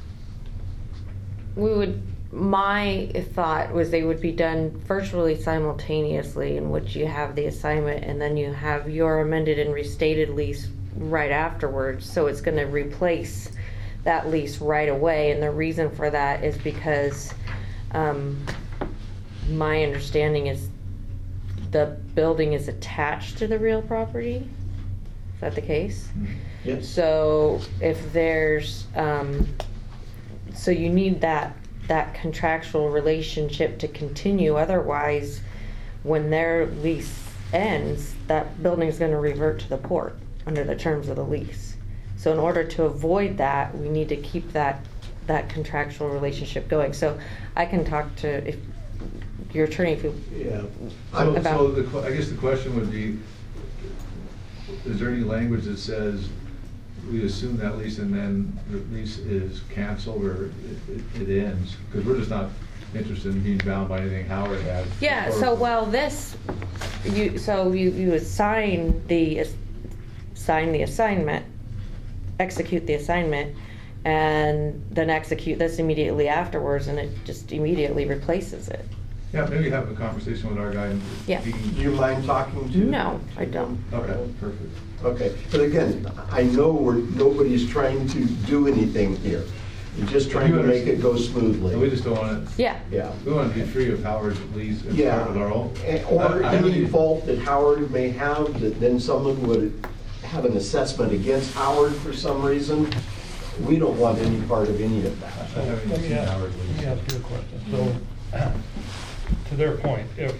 we would, my thought was they would be done virtually simultaneously, in which you have the assignment and then you have your amended and restated lease right afterwards. So it's gonna replace that lease right away, and the reason for that is because, um, my understanding is the building is attached to the real property. Is that the case? Yes. So if there's, um, so you need that, that contractual relationship to continue, otherwise, when their lease ends, that building's gonna revert to the port under the terms of the lease. So in order to avoid that, we need to keep that, that contractual relationship going. So I can talk to, if, your attorney, if you, Yeah. So, About- so the, que- I guess the question would be, is there any language that says we assume that lease and then the lease is canceled or it, it, it ends? Because we're just not interested in being bound by anything Howard has. yeah, so well, this, you, so you, you assign the, sign the assignment, execute the assignment, and then execute this immediately afterwards, and it just immediately replaces it. Yeah, maybe have a conversation with our guy. and Yeah. he can- Do you mind talking to? No, I don't. Okay, perfect. Okay, but again, I know we're, nobody's trying to do anything here. We're just trying to make it go smoothly. And we just don't want to, Yeah, Yeah. we want to be free of Howard's lease and Yeah. start with our own. Eh, Or I- I any really- fault that Howard may have, that then someone would have an assessment against Howard for some reason. we don't want any part of any of that. So let me ask, let me ask you a question. So, to their point, if,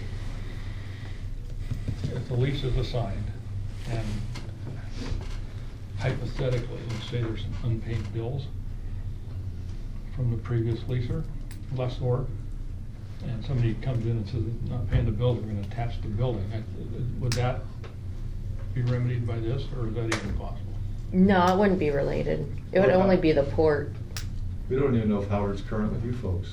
if the lease is assigned, and hypothetically, let's say there's some unpaid bills from the previous leaser, lessor, and somebody comes in and says, "I'm not paying the bills, we're gonna attach the building," I- would that be remedied by this, or is that even possible? No, it wouldn't be related. It would only be the port. We don't even know if Howard's current with you folks.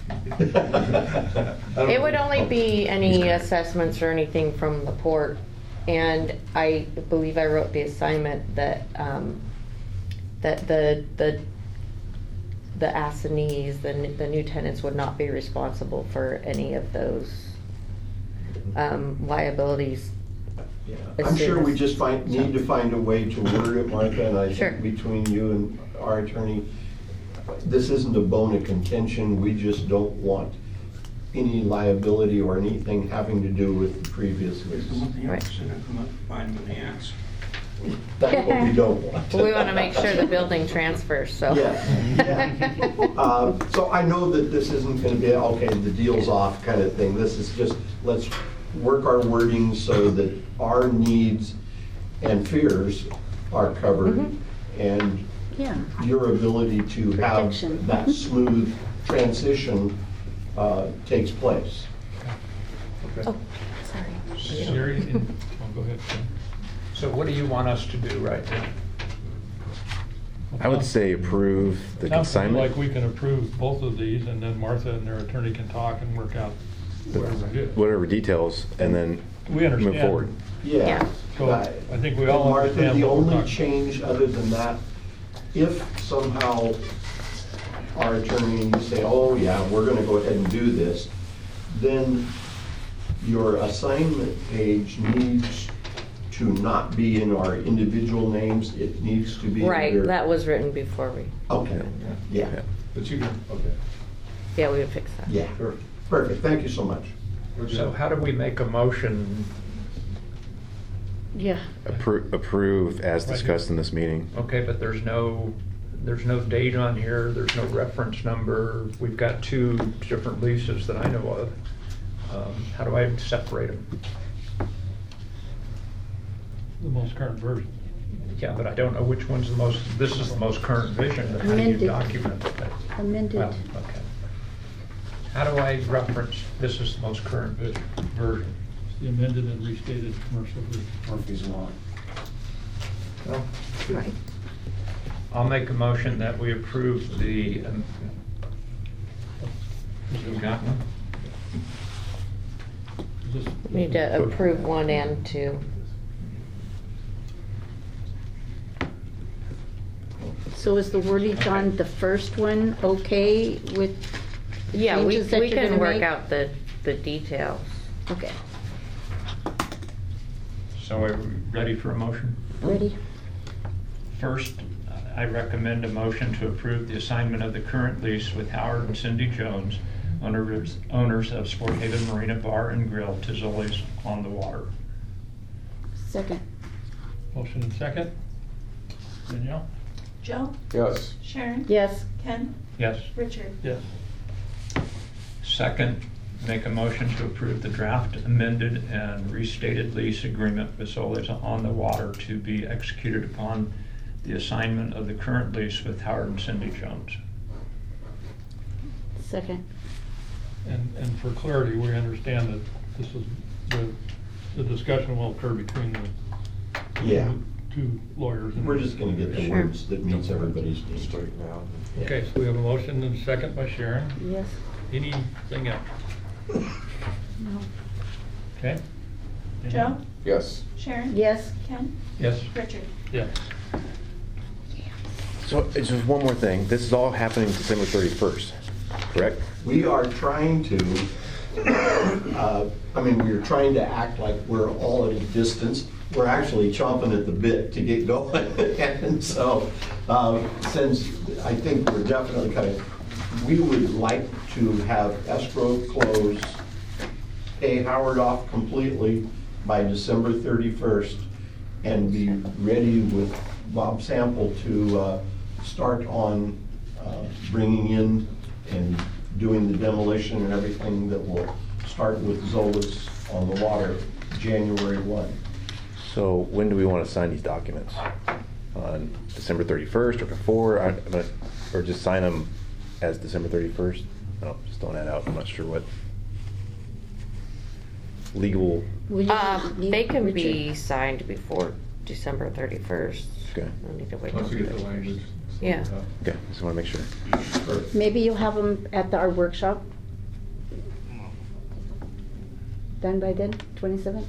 It would only be any assessments or anything from the port. And I believe I wrote the assignment that, um, that the, the, the assignees, the, n- the new tenants would not be responsible for any of those, um, liabilities. Yeah, as I'm sure soon we as- just find, need to find a way to word it, Martha, and I Sure. think between you and our attorney, this isn't a bone of contention, we just don't want any liability or anything having to do with the previous lease. Right. Find with the ants. That's what we don't want. We wanna make sure the building transfers, so. Yes, yeah. Uh, So I know that this isn't gonna be, okay, the deal's off kind of thing. This is just, let's work our wording so that our needs and fears are covered, Mhm. and Yeah. your ability to have Protection. that smooth transition uh, takes place. Oh, sorry. Sherry, in- oh, go ahead, Tim. So what do you want us to do right now? I would say approve the Sounds to me consignment. like we can approve both of these, and then Martha and their attorney can talk and work out whatever it is. Whatever details, and then We understand. move forward. Yeah. Yeah. So I think we all And Martha, understand the what we're only talking. change other than that, if somehow our attorney and you say, oh yeah, we're gonna go ahead and do this, then your assignment page needs to not be in our individual names, it needs to be Right, under- that was written before we, Okay, yeah, But you can, okay. yeah, we would fix that. yeah, perfect, thank you so much. So how do we make a motion? Yeah. Appro- Approve as discussed in this meeting. Okay, but there's no, there's no date on here, there's no reference number. We've got two different leases that I know of. Um, How do I separate them? The most current version. Yeah, but I don't know which one's the most, this is the most current vision, but how do you Amended. document it? Amended. Well, okay. How do I reference, this is the most current vision? Version. It's the amended and restated commercial version. Murphy's Law. Well, Right. I'll make a motion that we approve the, um, you got one? Is this- We need to approve one and two. So is the wordage on the first one okay with Yeah, we, changes that we you're can gonna work make? out the, the details. Okay, So are we ready for a motion? ready? First, I recommend a motion to approve the assignment of the current lease with Howard and Cindy Jones, owners owners of Sport Haven Marina Bar and Grill, to Zoli's on the Water. Second. Motion and second. Danielle? Joe? Yes. Sharon? Yes. Ken? Yes. Richard? Yes. Second, make a motion to approve the draft amended and restated lease agreement with Zoli's on the Water to be executed upon the assignment of the current lease with Howard and Cindy Jones. Second. And, and for clarity, we understand that this is, the, the discussion will occur between the Yeah. two lawyers. and- We're just gonna get the Sure. words that meets everybody's needs. Straighten out. Yeah. Okay, so we have a motion and a second by Sharon. Yes. Anything else? No. Okay? Joe? Yes. Sharon? Yes. Ken? Yes. Richard? Yes. So it's just one more thing. This is all happening December thirty-first, correct? We are trying to, uh, I mean, we're trying to act like we're all at a distance. We're actually chomping at the bit to get going. And so, um, since I think we're definitely kind of, we would like to have escrow closed, pay Howard off completely by December thirty-first, and be ready with Bob Sample to uh, start on uh, bringing in and doing the demolition and everything that will start with Zola's on the water January first. So when do we want to sign these documents? On December thirty-first or before, I- I'm gonna- or just sign them as December thirty-first? No, just throwing that out, I'm not sure what legal, Will you- Um, you- they can Richard? be signed before December thirty-first. okay, We'll need to wait. Once we get till- the language. Yeah. okay, just want to make sure. Maybe you'll have them at the- our workshop? Done by then, twenty-seventh?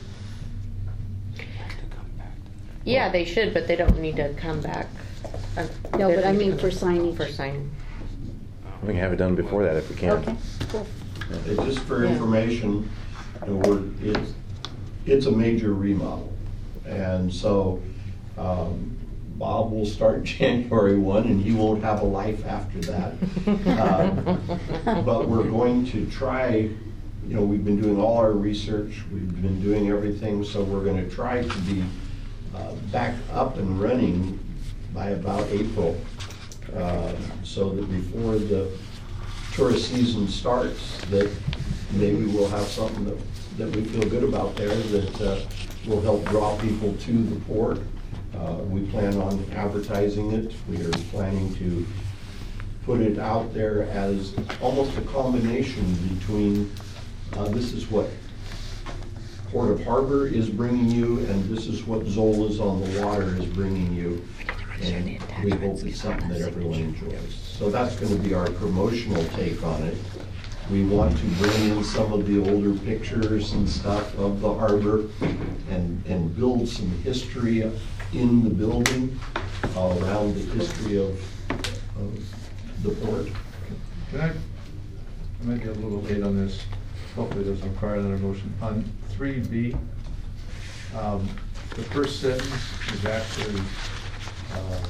Yeah, they should, but they don't need to come back. Uh, No, they but I don't need mean to for come signing. For signing. We can have it done before that if we can. Okay, cool. And just for Yeah. information, you know, we're, it's, it's a major remodel. And so, um, Bob will start January first and he won't have a life after that. Um, But we're going to try, you know, we've been doing all our research, we've been doing everything, so we're gonna try to be uh, back up and running by about April. uh, So that before the tourist season starts, that maybe we'll have something that, that we feel good about there that uh, will help draw people to the port. Uh, We plan on advertising it. We are planning to put it out there as almost a combination between, uh, this is what Port of Harbor is bringing you, and this is what Zola's on the water is bringing you. And we hope it's something that everyone enjoys. So that's gonna be our promotional take on it. We want to bring in some of the older pictures and stuff of the harbor and, and build some history in the building uh, around the history of, of the port. Can I, I might get a little late on this, hopefully it doesn't require another motion. On three B, um, the first sentence is actually, uh,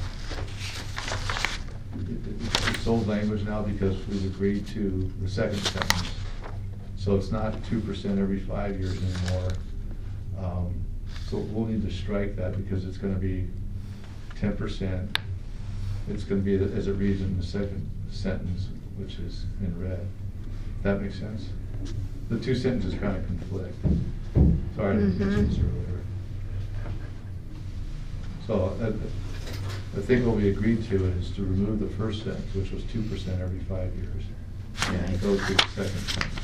it- it- it's old language now because we've agreed to the second sentence. So it's not two percent every five years anymore. Um, So we'll need to strike that because it's gonna be ten percent. It's gonna be as it reads in the second sentence, which is in red. That makes sense? The two sentences kind of conflict. Sorry, I didn't mention this earlier. So uh, I think what we agreed to is to remove the first sentence, which was two percent every five years, and go to the second sentence.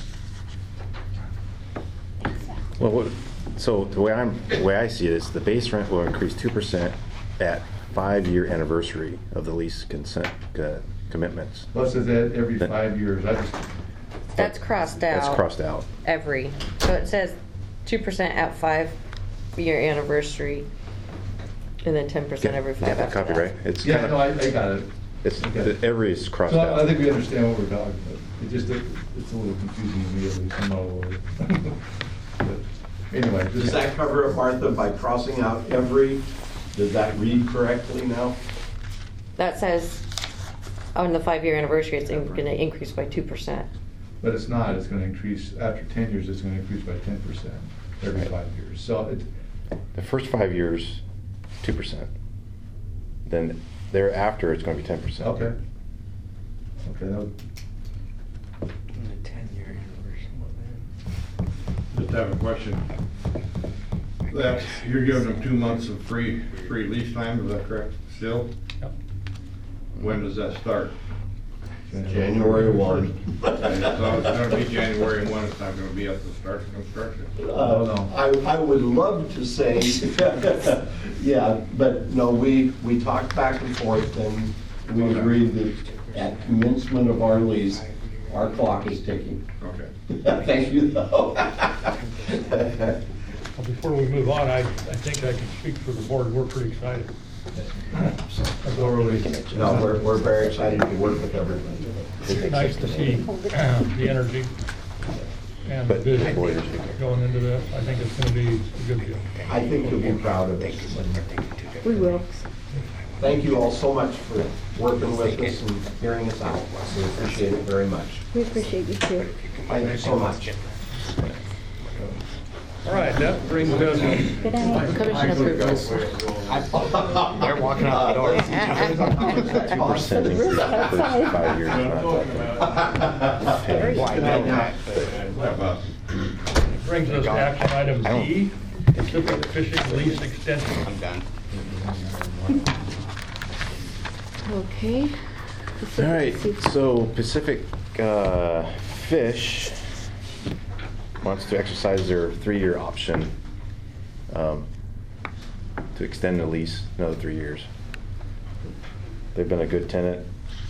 Well, what, so the way I'm, the way I see it is the base rent will increase two percent at five-year anniversary of the lease consent, uh, commitments. Plus, is that every five years? I just, That's crossed out. That's crossed out. Every, so it says two percent at five-year anniversary, and then ten percent every You five have the after copy, that. right? It's yeah, kind no, I, of, I got it. it's, Okay. the- every is crossed So out. I think we understand what we're talking about. It just, it's a little confusing to me, at least, I'm not aware. But Anyway. Does just- that cover it, Martha, by crossing out every? Does that read correctly now? That says, on the five-year anniversary, it's in- gonna increase by two percent. But it's not, it's gonna increase, after ten years, it's gonna increase by ten percent every Right. five years. So it, The first five years, two percent. Then thereafter, it's gonna be ten percent. okay. Okay, that would- Just have a question. That, you're giving them two months of free, free lease time, is that correct, still? Yep. When does that start? January first. Okay, So it's gonna be January one, it's not gonna be at the start of construction. Uh, I, I would love to say, yeah, but no, we, we talked back and forth and we Okay. agreed that at commencement of our lease, our clock is ticking. Okay. Thank you, though. Well, before we move on, I, I think I can speak for the board, we're pretty excited. No, we're, we're very excited to work with everybody. It's nice to see uh, the energy and the But- vision going into this. I think it's gonna be a good deal. I think you'll be proud of us. We will. Thank you all so much for working with us and hearing us out. We appreciate it very much. We appreciate you too. Thank you so much. All right, that brings us, Good night. Commission approvals. They're walking out the door. Two percent increase for the first five years. brings us to action item D, Pacific Fishing Lease Extension. I'm done. Okay. All right, so Pacific uh, Fish wants to exercise their three-year option um, to extend the lease another three years. They've been a good tenant.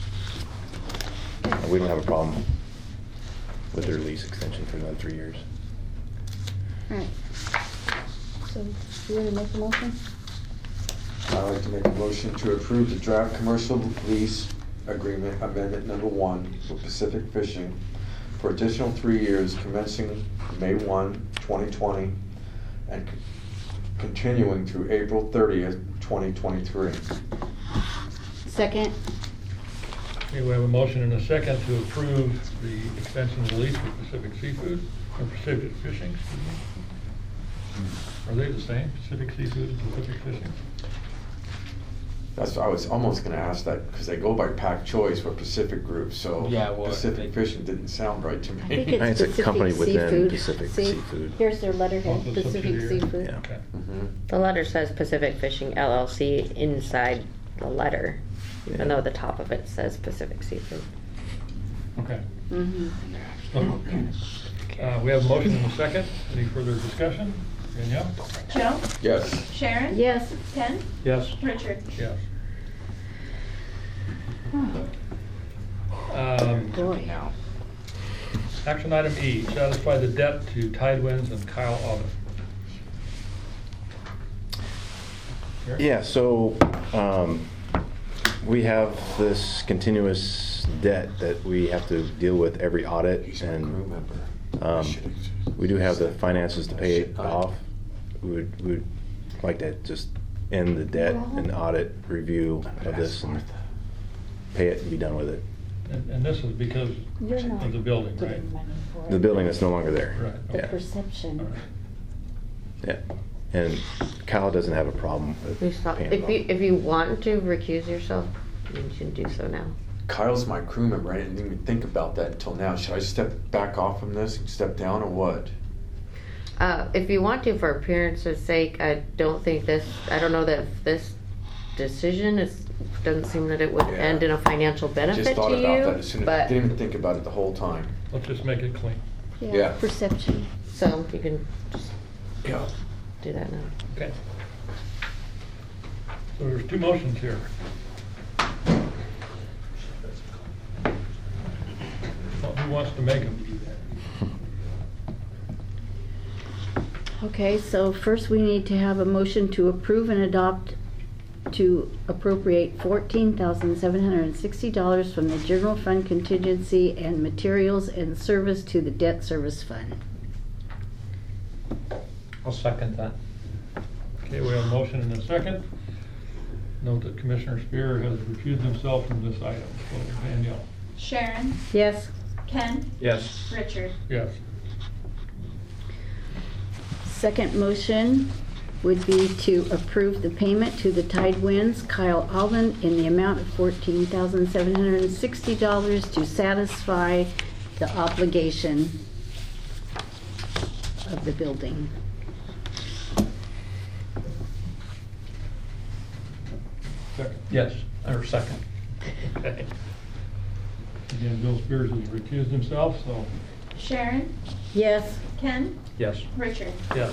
Uh, We don't have a problem with their lease extension for another three years. All right. So, you want to make a motion? I'd like to make a motion to approve the draft commercial lease agreement amendment number one with Pacific Fishing for additional three years commencing May first, twenty twenty and c- continuing through April thirtieth, twenty twenty-three. Second? Okay, we have a motion and a second to approve the extension of the lease with Pacific Seafood, or Pacific Fishing, excuse me. Are they the same, Pacific Seafood and Pacific Fishing? That's, I was almost gonna ask that, because they go by pack choice with Pacific Group, so Yeah, well, Pacific they- Fishing didn't sound right to me. I think I mean, it's it's a company Pacific within Seafood. Pacific See, Seafood. Here's their letterhead, Also Pacific subsidiary. Seafood. Yeah. Okay. Mhm. The letter says Pacific Fishing L L C inside the letter, even though the top of it says Pacific Seafood. Okay. Mhm. Uh, we have a motion and a second. Any further discussion? Danielle? Joe? Yes. Sharon? Yes. Ken? Yes. Richard? Yes. Um, Boy. Now. Action item E, satisfy the debt to Tidewinds and Kyle Alden. Here? Yeah, so um, we have this continuous debt that we have to deal with every audit, He's a crew and member. um, Should've- we do have the finances to pay it off. We would, we would like to just end the debt and audit review of this and pay it and be done with it. And, and this is because You're not of the building, right? getting money for it. The building that's no longer there. Right, The Yeah, perception. All right. yeah. And Kyle doesn't have a problem with We saw, paying if you, it if you want to recuse yourself, you should do so now. Kyle's my crew member. I didn't even think about that until now. Should I step back off from this and step down or what? Uh, if you want to, for appearance's sake, I don't think this, I don't know that if this decision is, doesn't seem that it would Yeah. end in a financial I benefit just thought to about that you, as soon as, but, didn't even think about it the whole time. Let's just make it clean. Yeah. Perception. so you can just Yeah. do that now. Okay. So there's two motions here. Well, who wants to make them? Okay, so first we need to have a motion to approve and adopt to appropriate fourteen thousand seven hundred and sixty dollars from the general fund contingency and materials and service to the debt service fund. I'll second that. Okay, we have a motion and a second. Note that Commissioner Spear has recused himself from this item. So Danielle? Sharon? Yes? Ken? Yes. Richard? Yes. Second motion would be to approve the payment to the Tidewinds, Kyle Alvin, in the amount of fourteen thousand seven hundred and sixty dollars to satisfy the obligation of the building. Second. Yes, or second. Okay. Again, Bill Spears has recused himself, so Sharon? Yes? Ken? Yes. Richard? yes.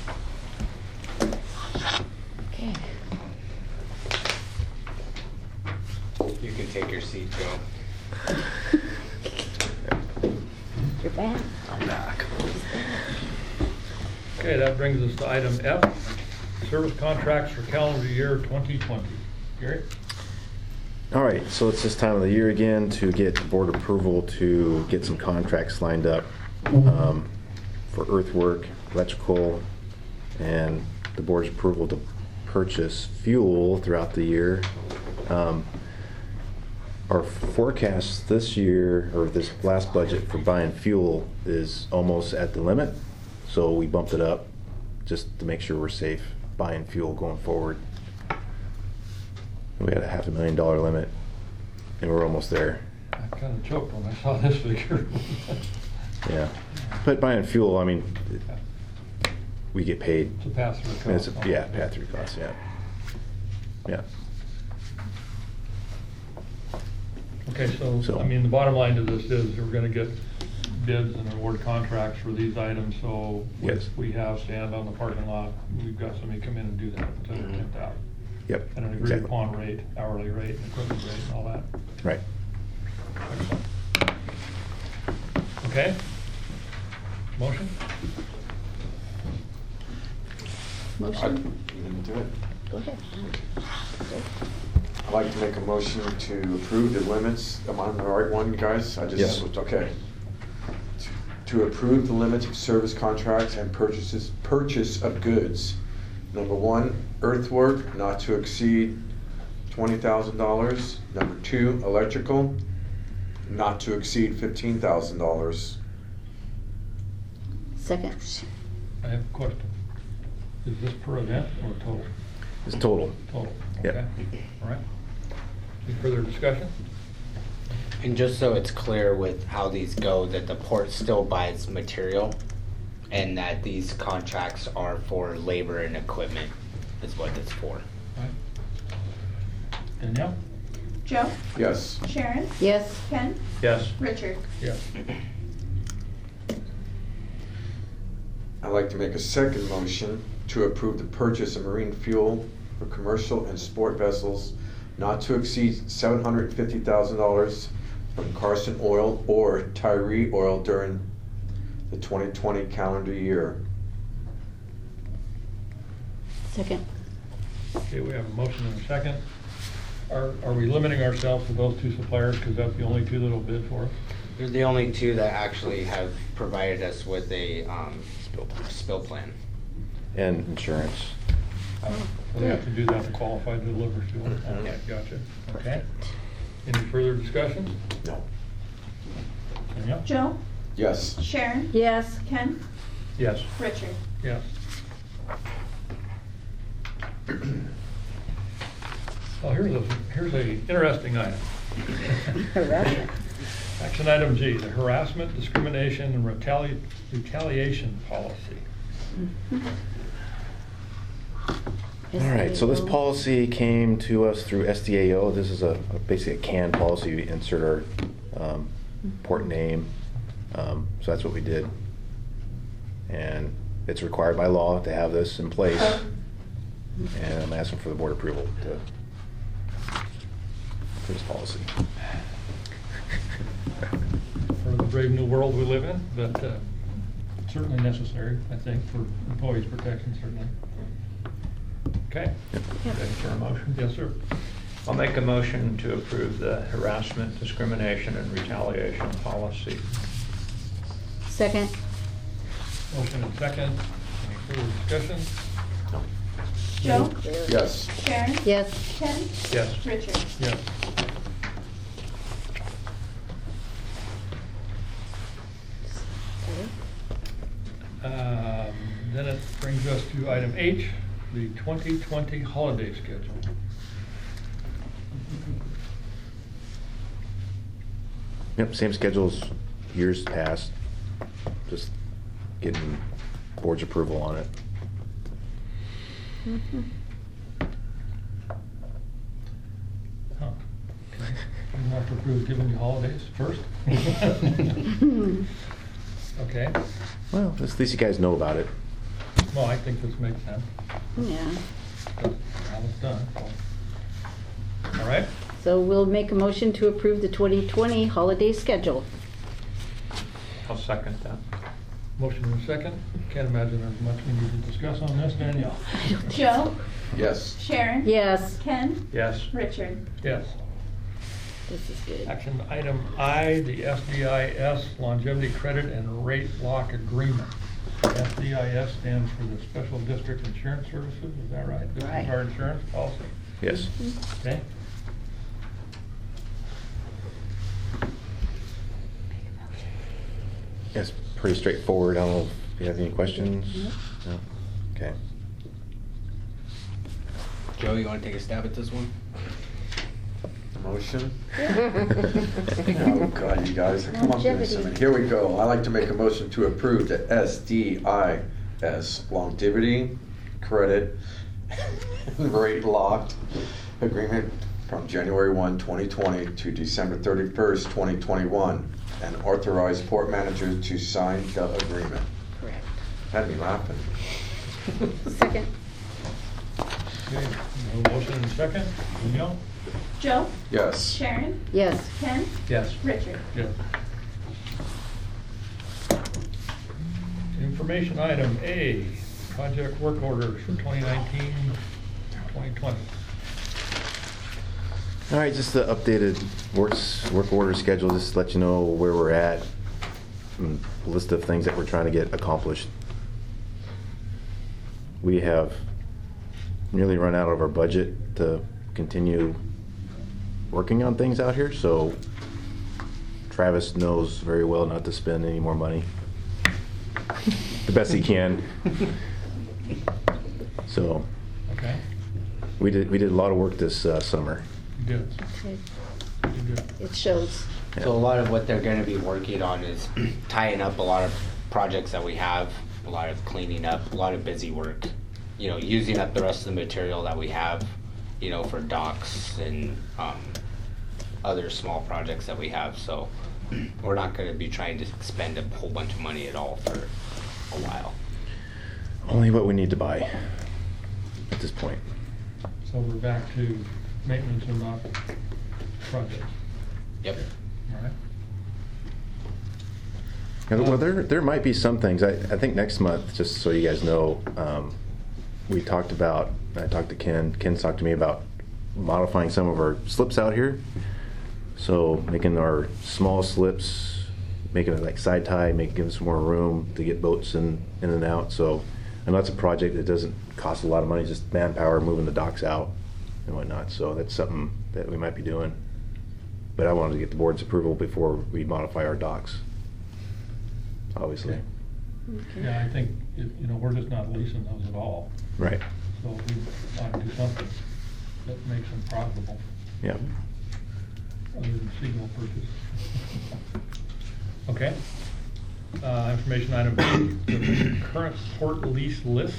Okay. You can take your seat, Joe. You're back. I'm back. Okay, that brings us to item F, service contracts for calendar year twenty twenty. Gary? All right, so it's this time of the year again to get board approval to get some contracts lined up um, for earthwork, electrical, and the board's approval to purchase fuel throughout the year. Um, Our forecast this year, or this last budget for buying fuel is almost at the limit, so we bumped it up just to make sure we're safe buying fuel going forward. We had a half a million dollar limit, and we're almost there. I kind of choked when I saw this figure. Yeah, but buying fuel, I mean, we get paid. It's a pass-through And it's a- cost. Yeah, pass-through costs, yeah. Yeah. Okay, so, So- I mean, the bottom line to this is we're gonna get bids and award contracts for these items, so Yes. if we have sand on the parking lot, we've got somebody come in and do that, it's under ten thousand. Yep, And an agreed exactly. upon rate, hourly rate, and equipment rate and all that. Right. Excellent. Okay? Motion? I- Motion? You gonna do it? Go ahead. I'd like to make a motion to approve the limits. Am I on the right one, guys? I just Yes. Okay. To- To approve the limits of service contracts and purchases, purchase of goods. Number one, earthwork not to exceed twenty thousand dollars. Number two, electrical not to exceed fifteen thousand dollars. Second. I have a question. Is this per event or total? It's total. Total, Yep. okay. All right. Any further discussion? And just so it's clear with how these go, that the port still buys material and that these contracts are for labor and equipment is what it's for. All right. Danielle? Joe? Yes. Sharon? Yes. Ken? Yes. Richard? Yes. I'd like to make a second motion to approve the purchase of marine fuel for commercial and sport vessels not to exceed seven hundred fifty thousand dollars from Carson Oil or Tyree Oil during the twenty twenty calendar year. Second. Okay, we have a motion and a second. Are, are we limiting ourselves to those two suppliers because that's the only two that'll bid for us? They're the only two that actually have provided us with a um, spill, spill plan. And insurance. So they have to do that to qualify to deliver fuel? All right, gotcha. Okay. Any further discussion? No. Danielle? Joe? Yes. Sharon? Yes. Ken? Yes. Richard? Yes. Well, here's a, here's a interesting item. Harassment. Action item G, the harassment, discrimination, and retali- retaliation policy. All right, so this policy came to us through S D A O. This is a, a- basically a CAN policy. We insert our um, port name. Um, So that's what we did. And it's required by law to have this in place. And I'm asking for the board approval to, for this policy. For the brave new world we live in, but uh, certainly necessary, I think, for employees' protection, certainly. Okay. Ready for a motion? Yes, sir. I'll make a motion to approve the harassment, discrimination, and retaliation policy. Second. Motion and second. Any further discussion? Joe? Yes. Sharon? Yes. Ken? Yes. Richard? Yes. Um, Then it brings us to item H, the twenty twenty holiday schedule. Yep, same schedule as years past. Just getting board's approval on it. Huh. Okay. We have to approve giving you holidays first? Okay. Well, at least you guys know about it. Well, I think this makes sense. Yeah. Now it's done. so. All right. So we'll make a motion to approve the twenty twenty holiday schedule. I'll second that. Motion and second. Can't imagine there's much we need to discuss on this, Danielle. Joe? Yes. Sharon? Yes. Ken? Yes. Richard? Yes. This is good. Action item I, the S D I S longevity credit and rate lock agreement. S D I S stands for the Special District Insurance Services, is that right? This Right. is our insurance policy. Yes. Okay. Yes, pretty straightforward. I don't know if you have any questions? No? Okay. Joe, you want to take a stab at this one? Motion? Oh, God, you guys, come on, give me some. Here we go. I'd like to make a motion to approve the S D I S longevity credit rate locked agreement from January first, twenty twenty to December thirty-first, twenty twenty-one, and authorize port manager to sign the agreement. Correct. Had me laughing. Second. Okay, no motion and second. Danielle? Joe? Yes. Sharon? Yes. Ken? Yes. Richard? Yes. Information item A, project work orders for twenty nineteen, twenty twenty. All right, just the updated works, work order schedule, just to let you know where we're at. and a list of things that we're trying to get accomplished. We have nearly run out of our budget to continue working on things out here, so Travis knows very well not to spend any more money. The best he can. So, Okay. we did we did a lot of work this uh, summer. You did. Okay. You did. It shows. Yeah. So a lot of what they're going to be working on is tying up a lot of projects that we have, a lot of cleaning up, a lot of busy work. You know, using up the rest of the material that we have, you know, for docks and um, other small projects that we have. So we're not going to be trying to spend a whole bunch of money at all for a while. Only what we need to buy at this point. So we're back to maintenance and not projects. Yep. All right. And, well, there there might be some things. I, I think next month, just so you guys know, um, we talked about. I talked to Ken. Ken talked to me about modifying some of our slips out here. So making our small slips, making it like side tie, making give us some more room to get boats in in and out. So, and that's a project that doesn't cost a lot of money, just manpower, moving the docks out and whatnot. So that's something that we might be doing. But I wanted to get the board's approval before we modify our docks, obviously. Okay. Yeah, I think, if, you know, we're just not leasing those at all. Right. So we want to do something that makes them profitable, Yeah. other than single purchase. Okay. Uh, information item B, the current port lease list.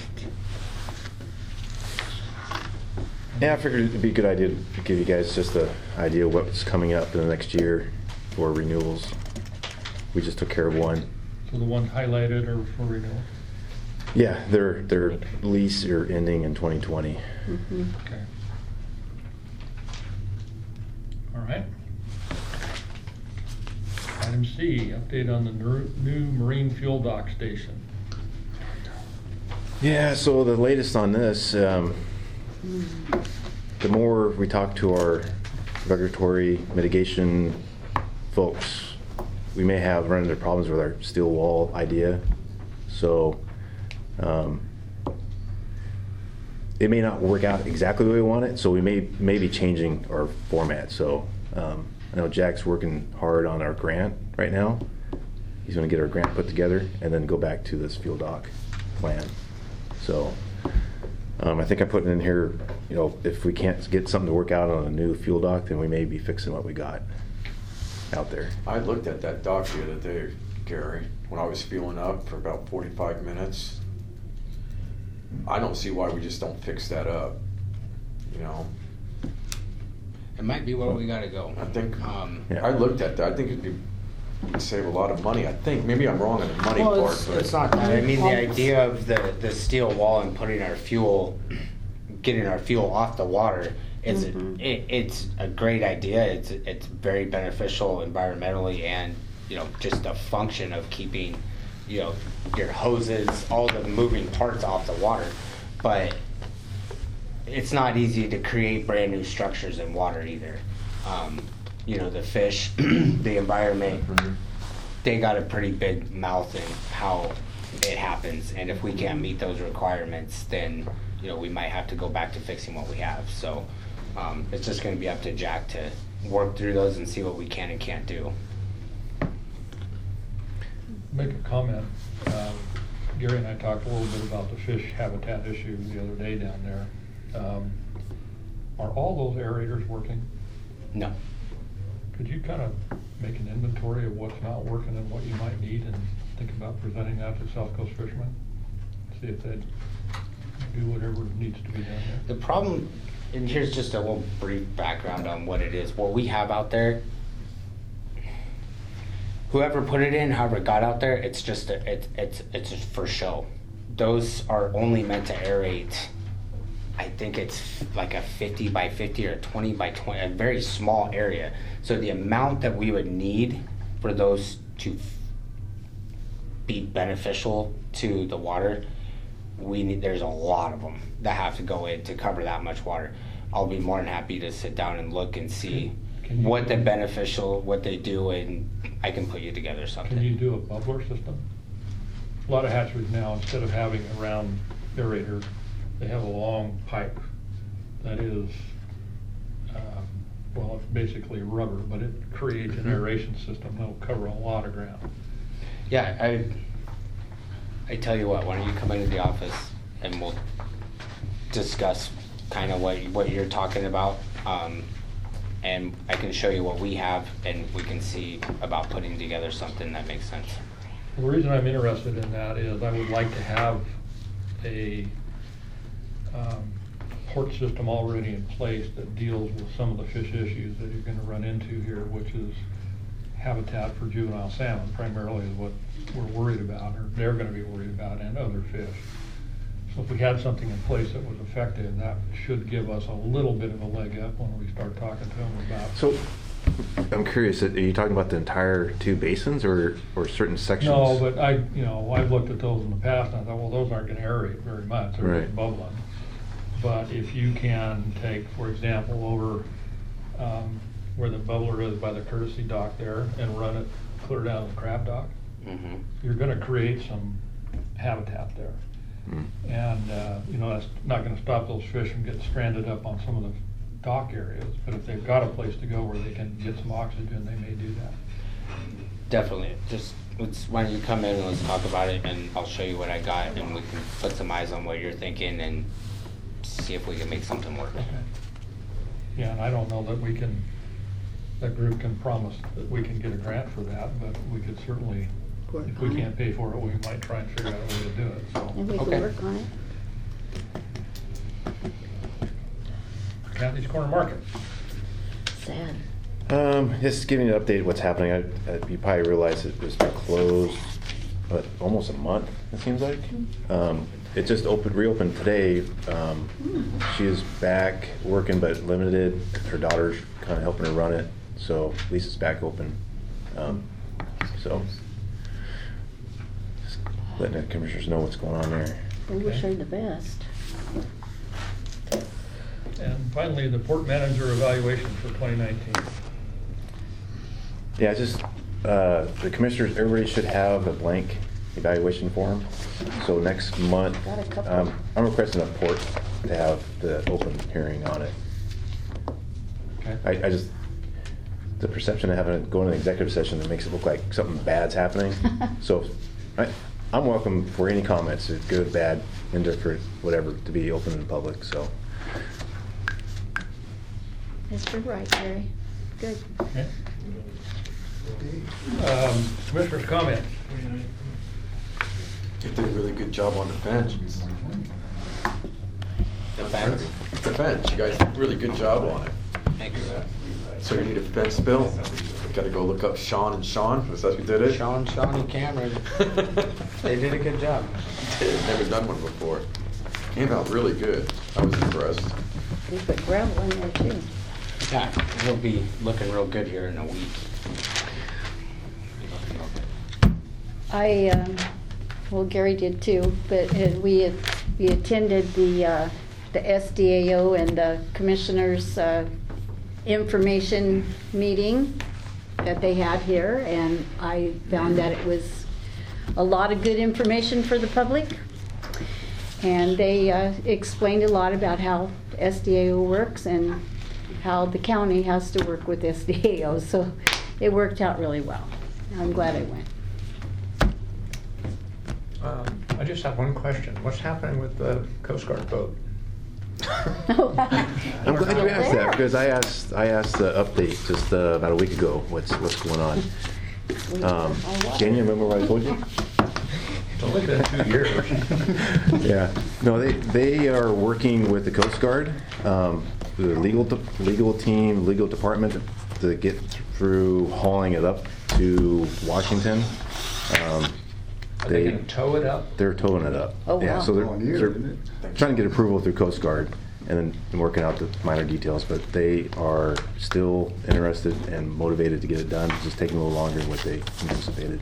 Yeah, I figured it'd be a good idea to give you guys just an idea of what's coming up in the next year for renewals. We just took care of one. So the ones highlighted are for renewal. Yeah, their their lease are ending in twenty twenty. Mhm. Okay. All right. Item C, update on the ner- new marine fuel dock station. Yeah, so the latest on this, um, the more we talk to our regulatory mitigation folks, we may have run into problems with our steel wall idea. So um, it may not work out exactly the way we want it, so we may, may be changing our format. So um, I know Jack's working hard on our grant right now. He's going to get our grant put together and then go back to this fuel dock plan. So um, I think I put in here, you know, if we can't get something to work out on a new fuel dock, then we may be fixing what we got out there. I looked at that dock the other day, Gary, when I was fueling up for about forty-five minutes. I don't see why we just don't fix that up, you know? It might be where we got to go. I think, Um, Yeah. I looked at that, I think it'd be, it'd save a lot of money, I think. Maybe I'm wrong on the money Well, part, it's, but. it's not that. I mean, the idea of the, the steel wall and putting our fuel, getting our fuel off the water, is Mhm. a, it, it's a great idea. It's it's very beneficial environmentally and, you know, just a function of keeping, you know, your hoses, all the moving parts off the water. But it's not easy to create brand new structures in water either. Um, you know, the fish, the environment, they got a pretty big mouth in how it happens. And if we can't meet those requirements, then, you know, we might have to go back to fixing what we have. So um, it's just going to be up to Jack to work through those and see what we can and can't do. Make a comment. Um, Gary and I talked a little bit about the fish habitat issue the other day down there. Um, Are all those aerators working? No. Could you kind of make an inventory of what's not working and what you might need and think about presenting that to South Coast fishermen? See if they'd do whatever needs to be done there. The problem, and here's just a little brief background on what it is. What we have out there, whoever put it in, however it got out there, it's just a, it's it's it's just for show. Those are only meant to aerate. I think it's like a fifty by fifty or twenty by twenty, a very small area. So the amount that we would need for those to be beneficial to the water, we need, there's a lot of them that have to go in to cover that much water. I'll be more than happy to sit down and look and see Can you- what the beneficial, what they do, and I can put you together something. Can you do a bubbler system? A lot of hatcheries now, instead of having a round aerator, they have a long pipe that is, um, well, it's basically rubber, but it creates an Mhm. aeration system that'll cover a lot of ground. Yeah, I, I tell you what, why don't you come into the office and we'll discuss kind of what, what you're talking about. Um, and I can show you what we have and we can see about putting together something that makes sense. The reason I'm interested in that is I would like to have a um, port system already in place that deals with some of the fish issues that you're going to run into here, which is habitat for juvenile salmon, primarily is what we're worried about, or they're going to be worried about, and other fish. So if we had something in place that was effective, that should give us a little bit of a leg up when we start talking to them about. So, I'm curious, are you talking about the entire two basins or, or certain sections? No, but I, you know, I've looked at those in the past and I thought, well, those aren't going to aerate very much. They're Right. just bubbling. But if you can take, for example, over um, where the bubbler is by the courtesy dock there and run it clear down to the crab dock, Mm-hmm. you're going to create some habitat there. Mm. And, uh, you know, that's not going to stop those fish from getting stranded up on some of the dock areas. But if they've got a place to go where they can get some oxygen, they may do that. Definitely. Just let's, why don't you come in and let's talk about it, and I'll show you what I got, and we can put some eyes on what you're thinking and see if we can make something work. Okay. Yeah, and I don't know that we can, that group can promise that we can get a grant for that, but we could certainly, Work if we on it. can't pay for it, we might try and figure out a way to do it, so. And we Okay. can work on it. County's Corner Market. Sad. Um, just giving you an update of what's happening. I, I, you probably realize it was closed, but almost a month, it seems like. Um, it just opened, reopened today. Um, she is back working, but limited. Her daughter's kind of helping her run it, so at least it's back open. Um, so, just letting the commissioners know what's going on there. We wish her the best. And finally, the port manager evaluation for twenty nineteen. Yeah, it's just, uh, the commissioners, everybody should have a blank evaluation form. So next month, Got a couple. um, I'm requesting a port to have the open hearing on it. Okay. I, I just, the perception of having it go into an executive session, that makes it look like something bad's happening. So I, I'm welcome for any comments, good, bad, indifferent, whatever, to be open in public, so. Mister Right, Gary. Good. Okay. Um, Commissioners' comments. You did a really good job on the fence. The fence? The fence, you guys did a really good job on it. Thank you. So you need a fence bill? Gotta go look up Sean and Sean, is that who did it? Sean, Sean, and Cameron, they did a good job. Did, never done one before. Came out really good. I was impressed. We put gravel in there too. Yeah, he'll be looking real good here in a week. I, um, well, Gary did too, but uh, we, we attended the, uh, the S D A O and the commissioners' uh, information meeting that they had here, and I found that it was a lot of good information for the public. And they uh, explained a lot about how S D A O works and how the county has to work with S D A O, so it worked out really well. I'm glad I went. Um, I just have one question. What's happening with the Coast Guard boat? I'm glad you asked that, because I asked, I asked the update just uh, about a week ago, what's, what's going on. Um, Can you remember what I told you? It's only been two years. Yeah, no, they, they are working with the Coast Guard, um, the legal, de- legal team, legal department to get through hauling it up to Washington. Um, Are they gonna tow it up? They're towing it up. Oh, Yeah, wow. so they're, Oh, near, they're isn't trying to get approval through Coast Guard and then working out the minor details, but they are still interested and motivated to get it done. It's just taking a little longer than what they anticipated.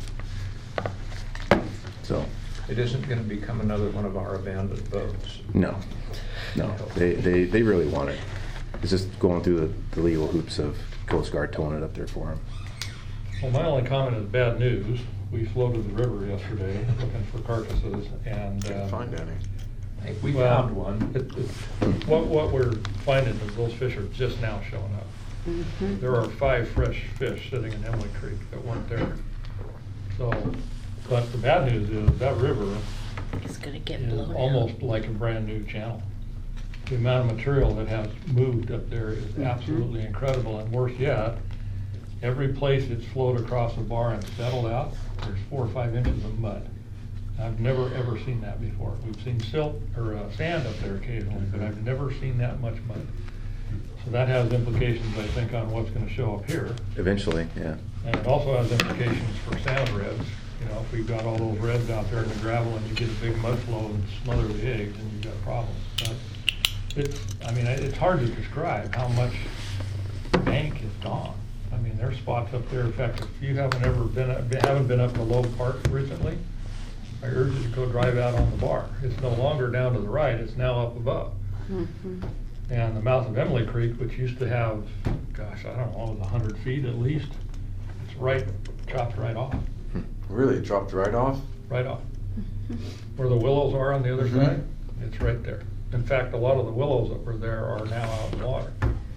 So, It isn't gonna become another one of our abandoned boats. no, no, they, they, they really want it. It's just going through the, the legal hoops of Coast Guard towing it up there for them. Well, my only comment is bad news. We floated the river yesterday looking for carcasses and. Couldn't um, find any. I think we well, found one. it- it- What, what we're finding is those fish are just now showing up. Mhm. There are five fresh fish sitting in Emily Creek that weren't there. So, but the bad news is that river It's gonna get is blown out. almost like a brand new channel. The amount of material that has moved up there is absolutely incredible, and worse yet, every place it's flowed across the bar and settled out, there's four or five inches of mud. I've never, ever seen that before. We've seen silt or uh, sand up there occasionally, but I've never seen that much mud. So that has implications, I think, on what's gonna show up here. Eventually, yeah. And it also has implications for salmon redds. You know, if we've got all those redds out there in the gravel and you get a big mud flow and smother the eggs, then you've got problems. But it's, I mean, it's hard to describe how much bank is gone. I mean, there's spots up there. In fact, if you haven't ever been, up- haven't been up to Low Park recently, I urge you to go drive out on the bar. It's no longer down to the right, it's now up above. Mhm. And the mouth of Emily Creek, which used to have, gosh, I don't know, it was a hundred feet at least, it's right, chopped right off, Really, it dropped right off? right off. Where the willows are on the other Mhm. side, it's right there. In fact, a lot of the willows that were there are now out in the water.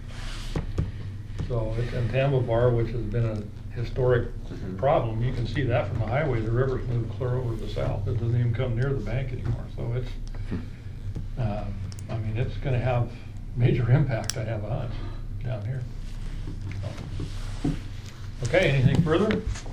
So it's in Tampa Bar, which has been a historic problem. You can see that from the highway. The river's moved clear over to the south. It doesn't even come near the bank anymore. So it's, uh, I mean, it's gonna have major impact, I have a hunch, down here. So. Okay, anything further?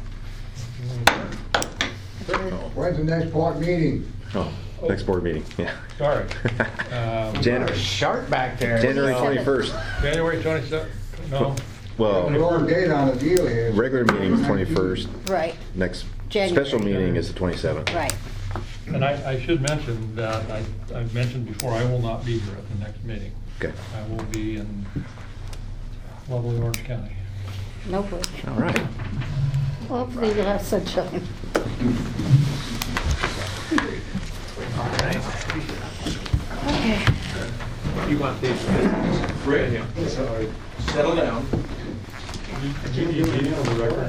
When's the next board meeting? Oh, next board meeting, yeah. Sorry. Um, January. Sharp back there. January twenty-first. January twenty-seventh, no. Well, The wrong date on the deal is. regular meeting is twenty-first. Right, Next January. special meeting is the twenty-seventh. right. And I, I should mention that I, I've mentioned before, I will not be here at the next meeting. Okay. I will be in lovely Orange County. No way. All right. Well, hopefully you'll have sunshine. Okay. You want these? Rick, settle down. You need these for the record?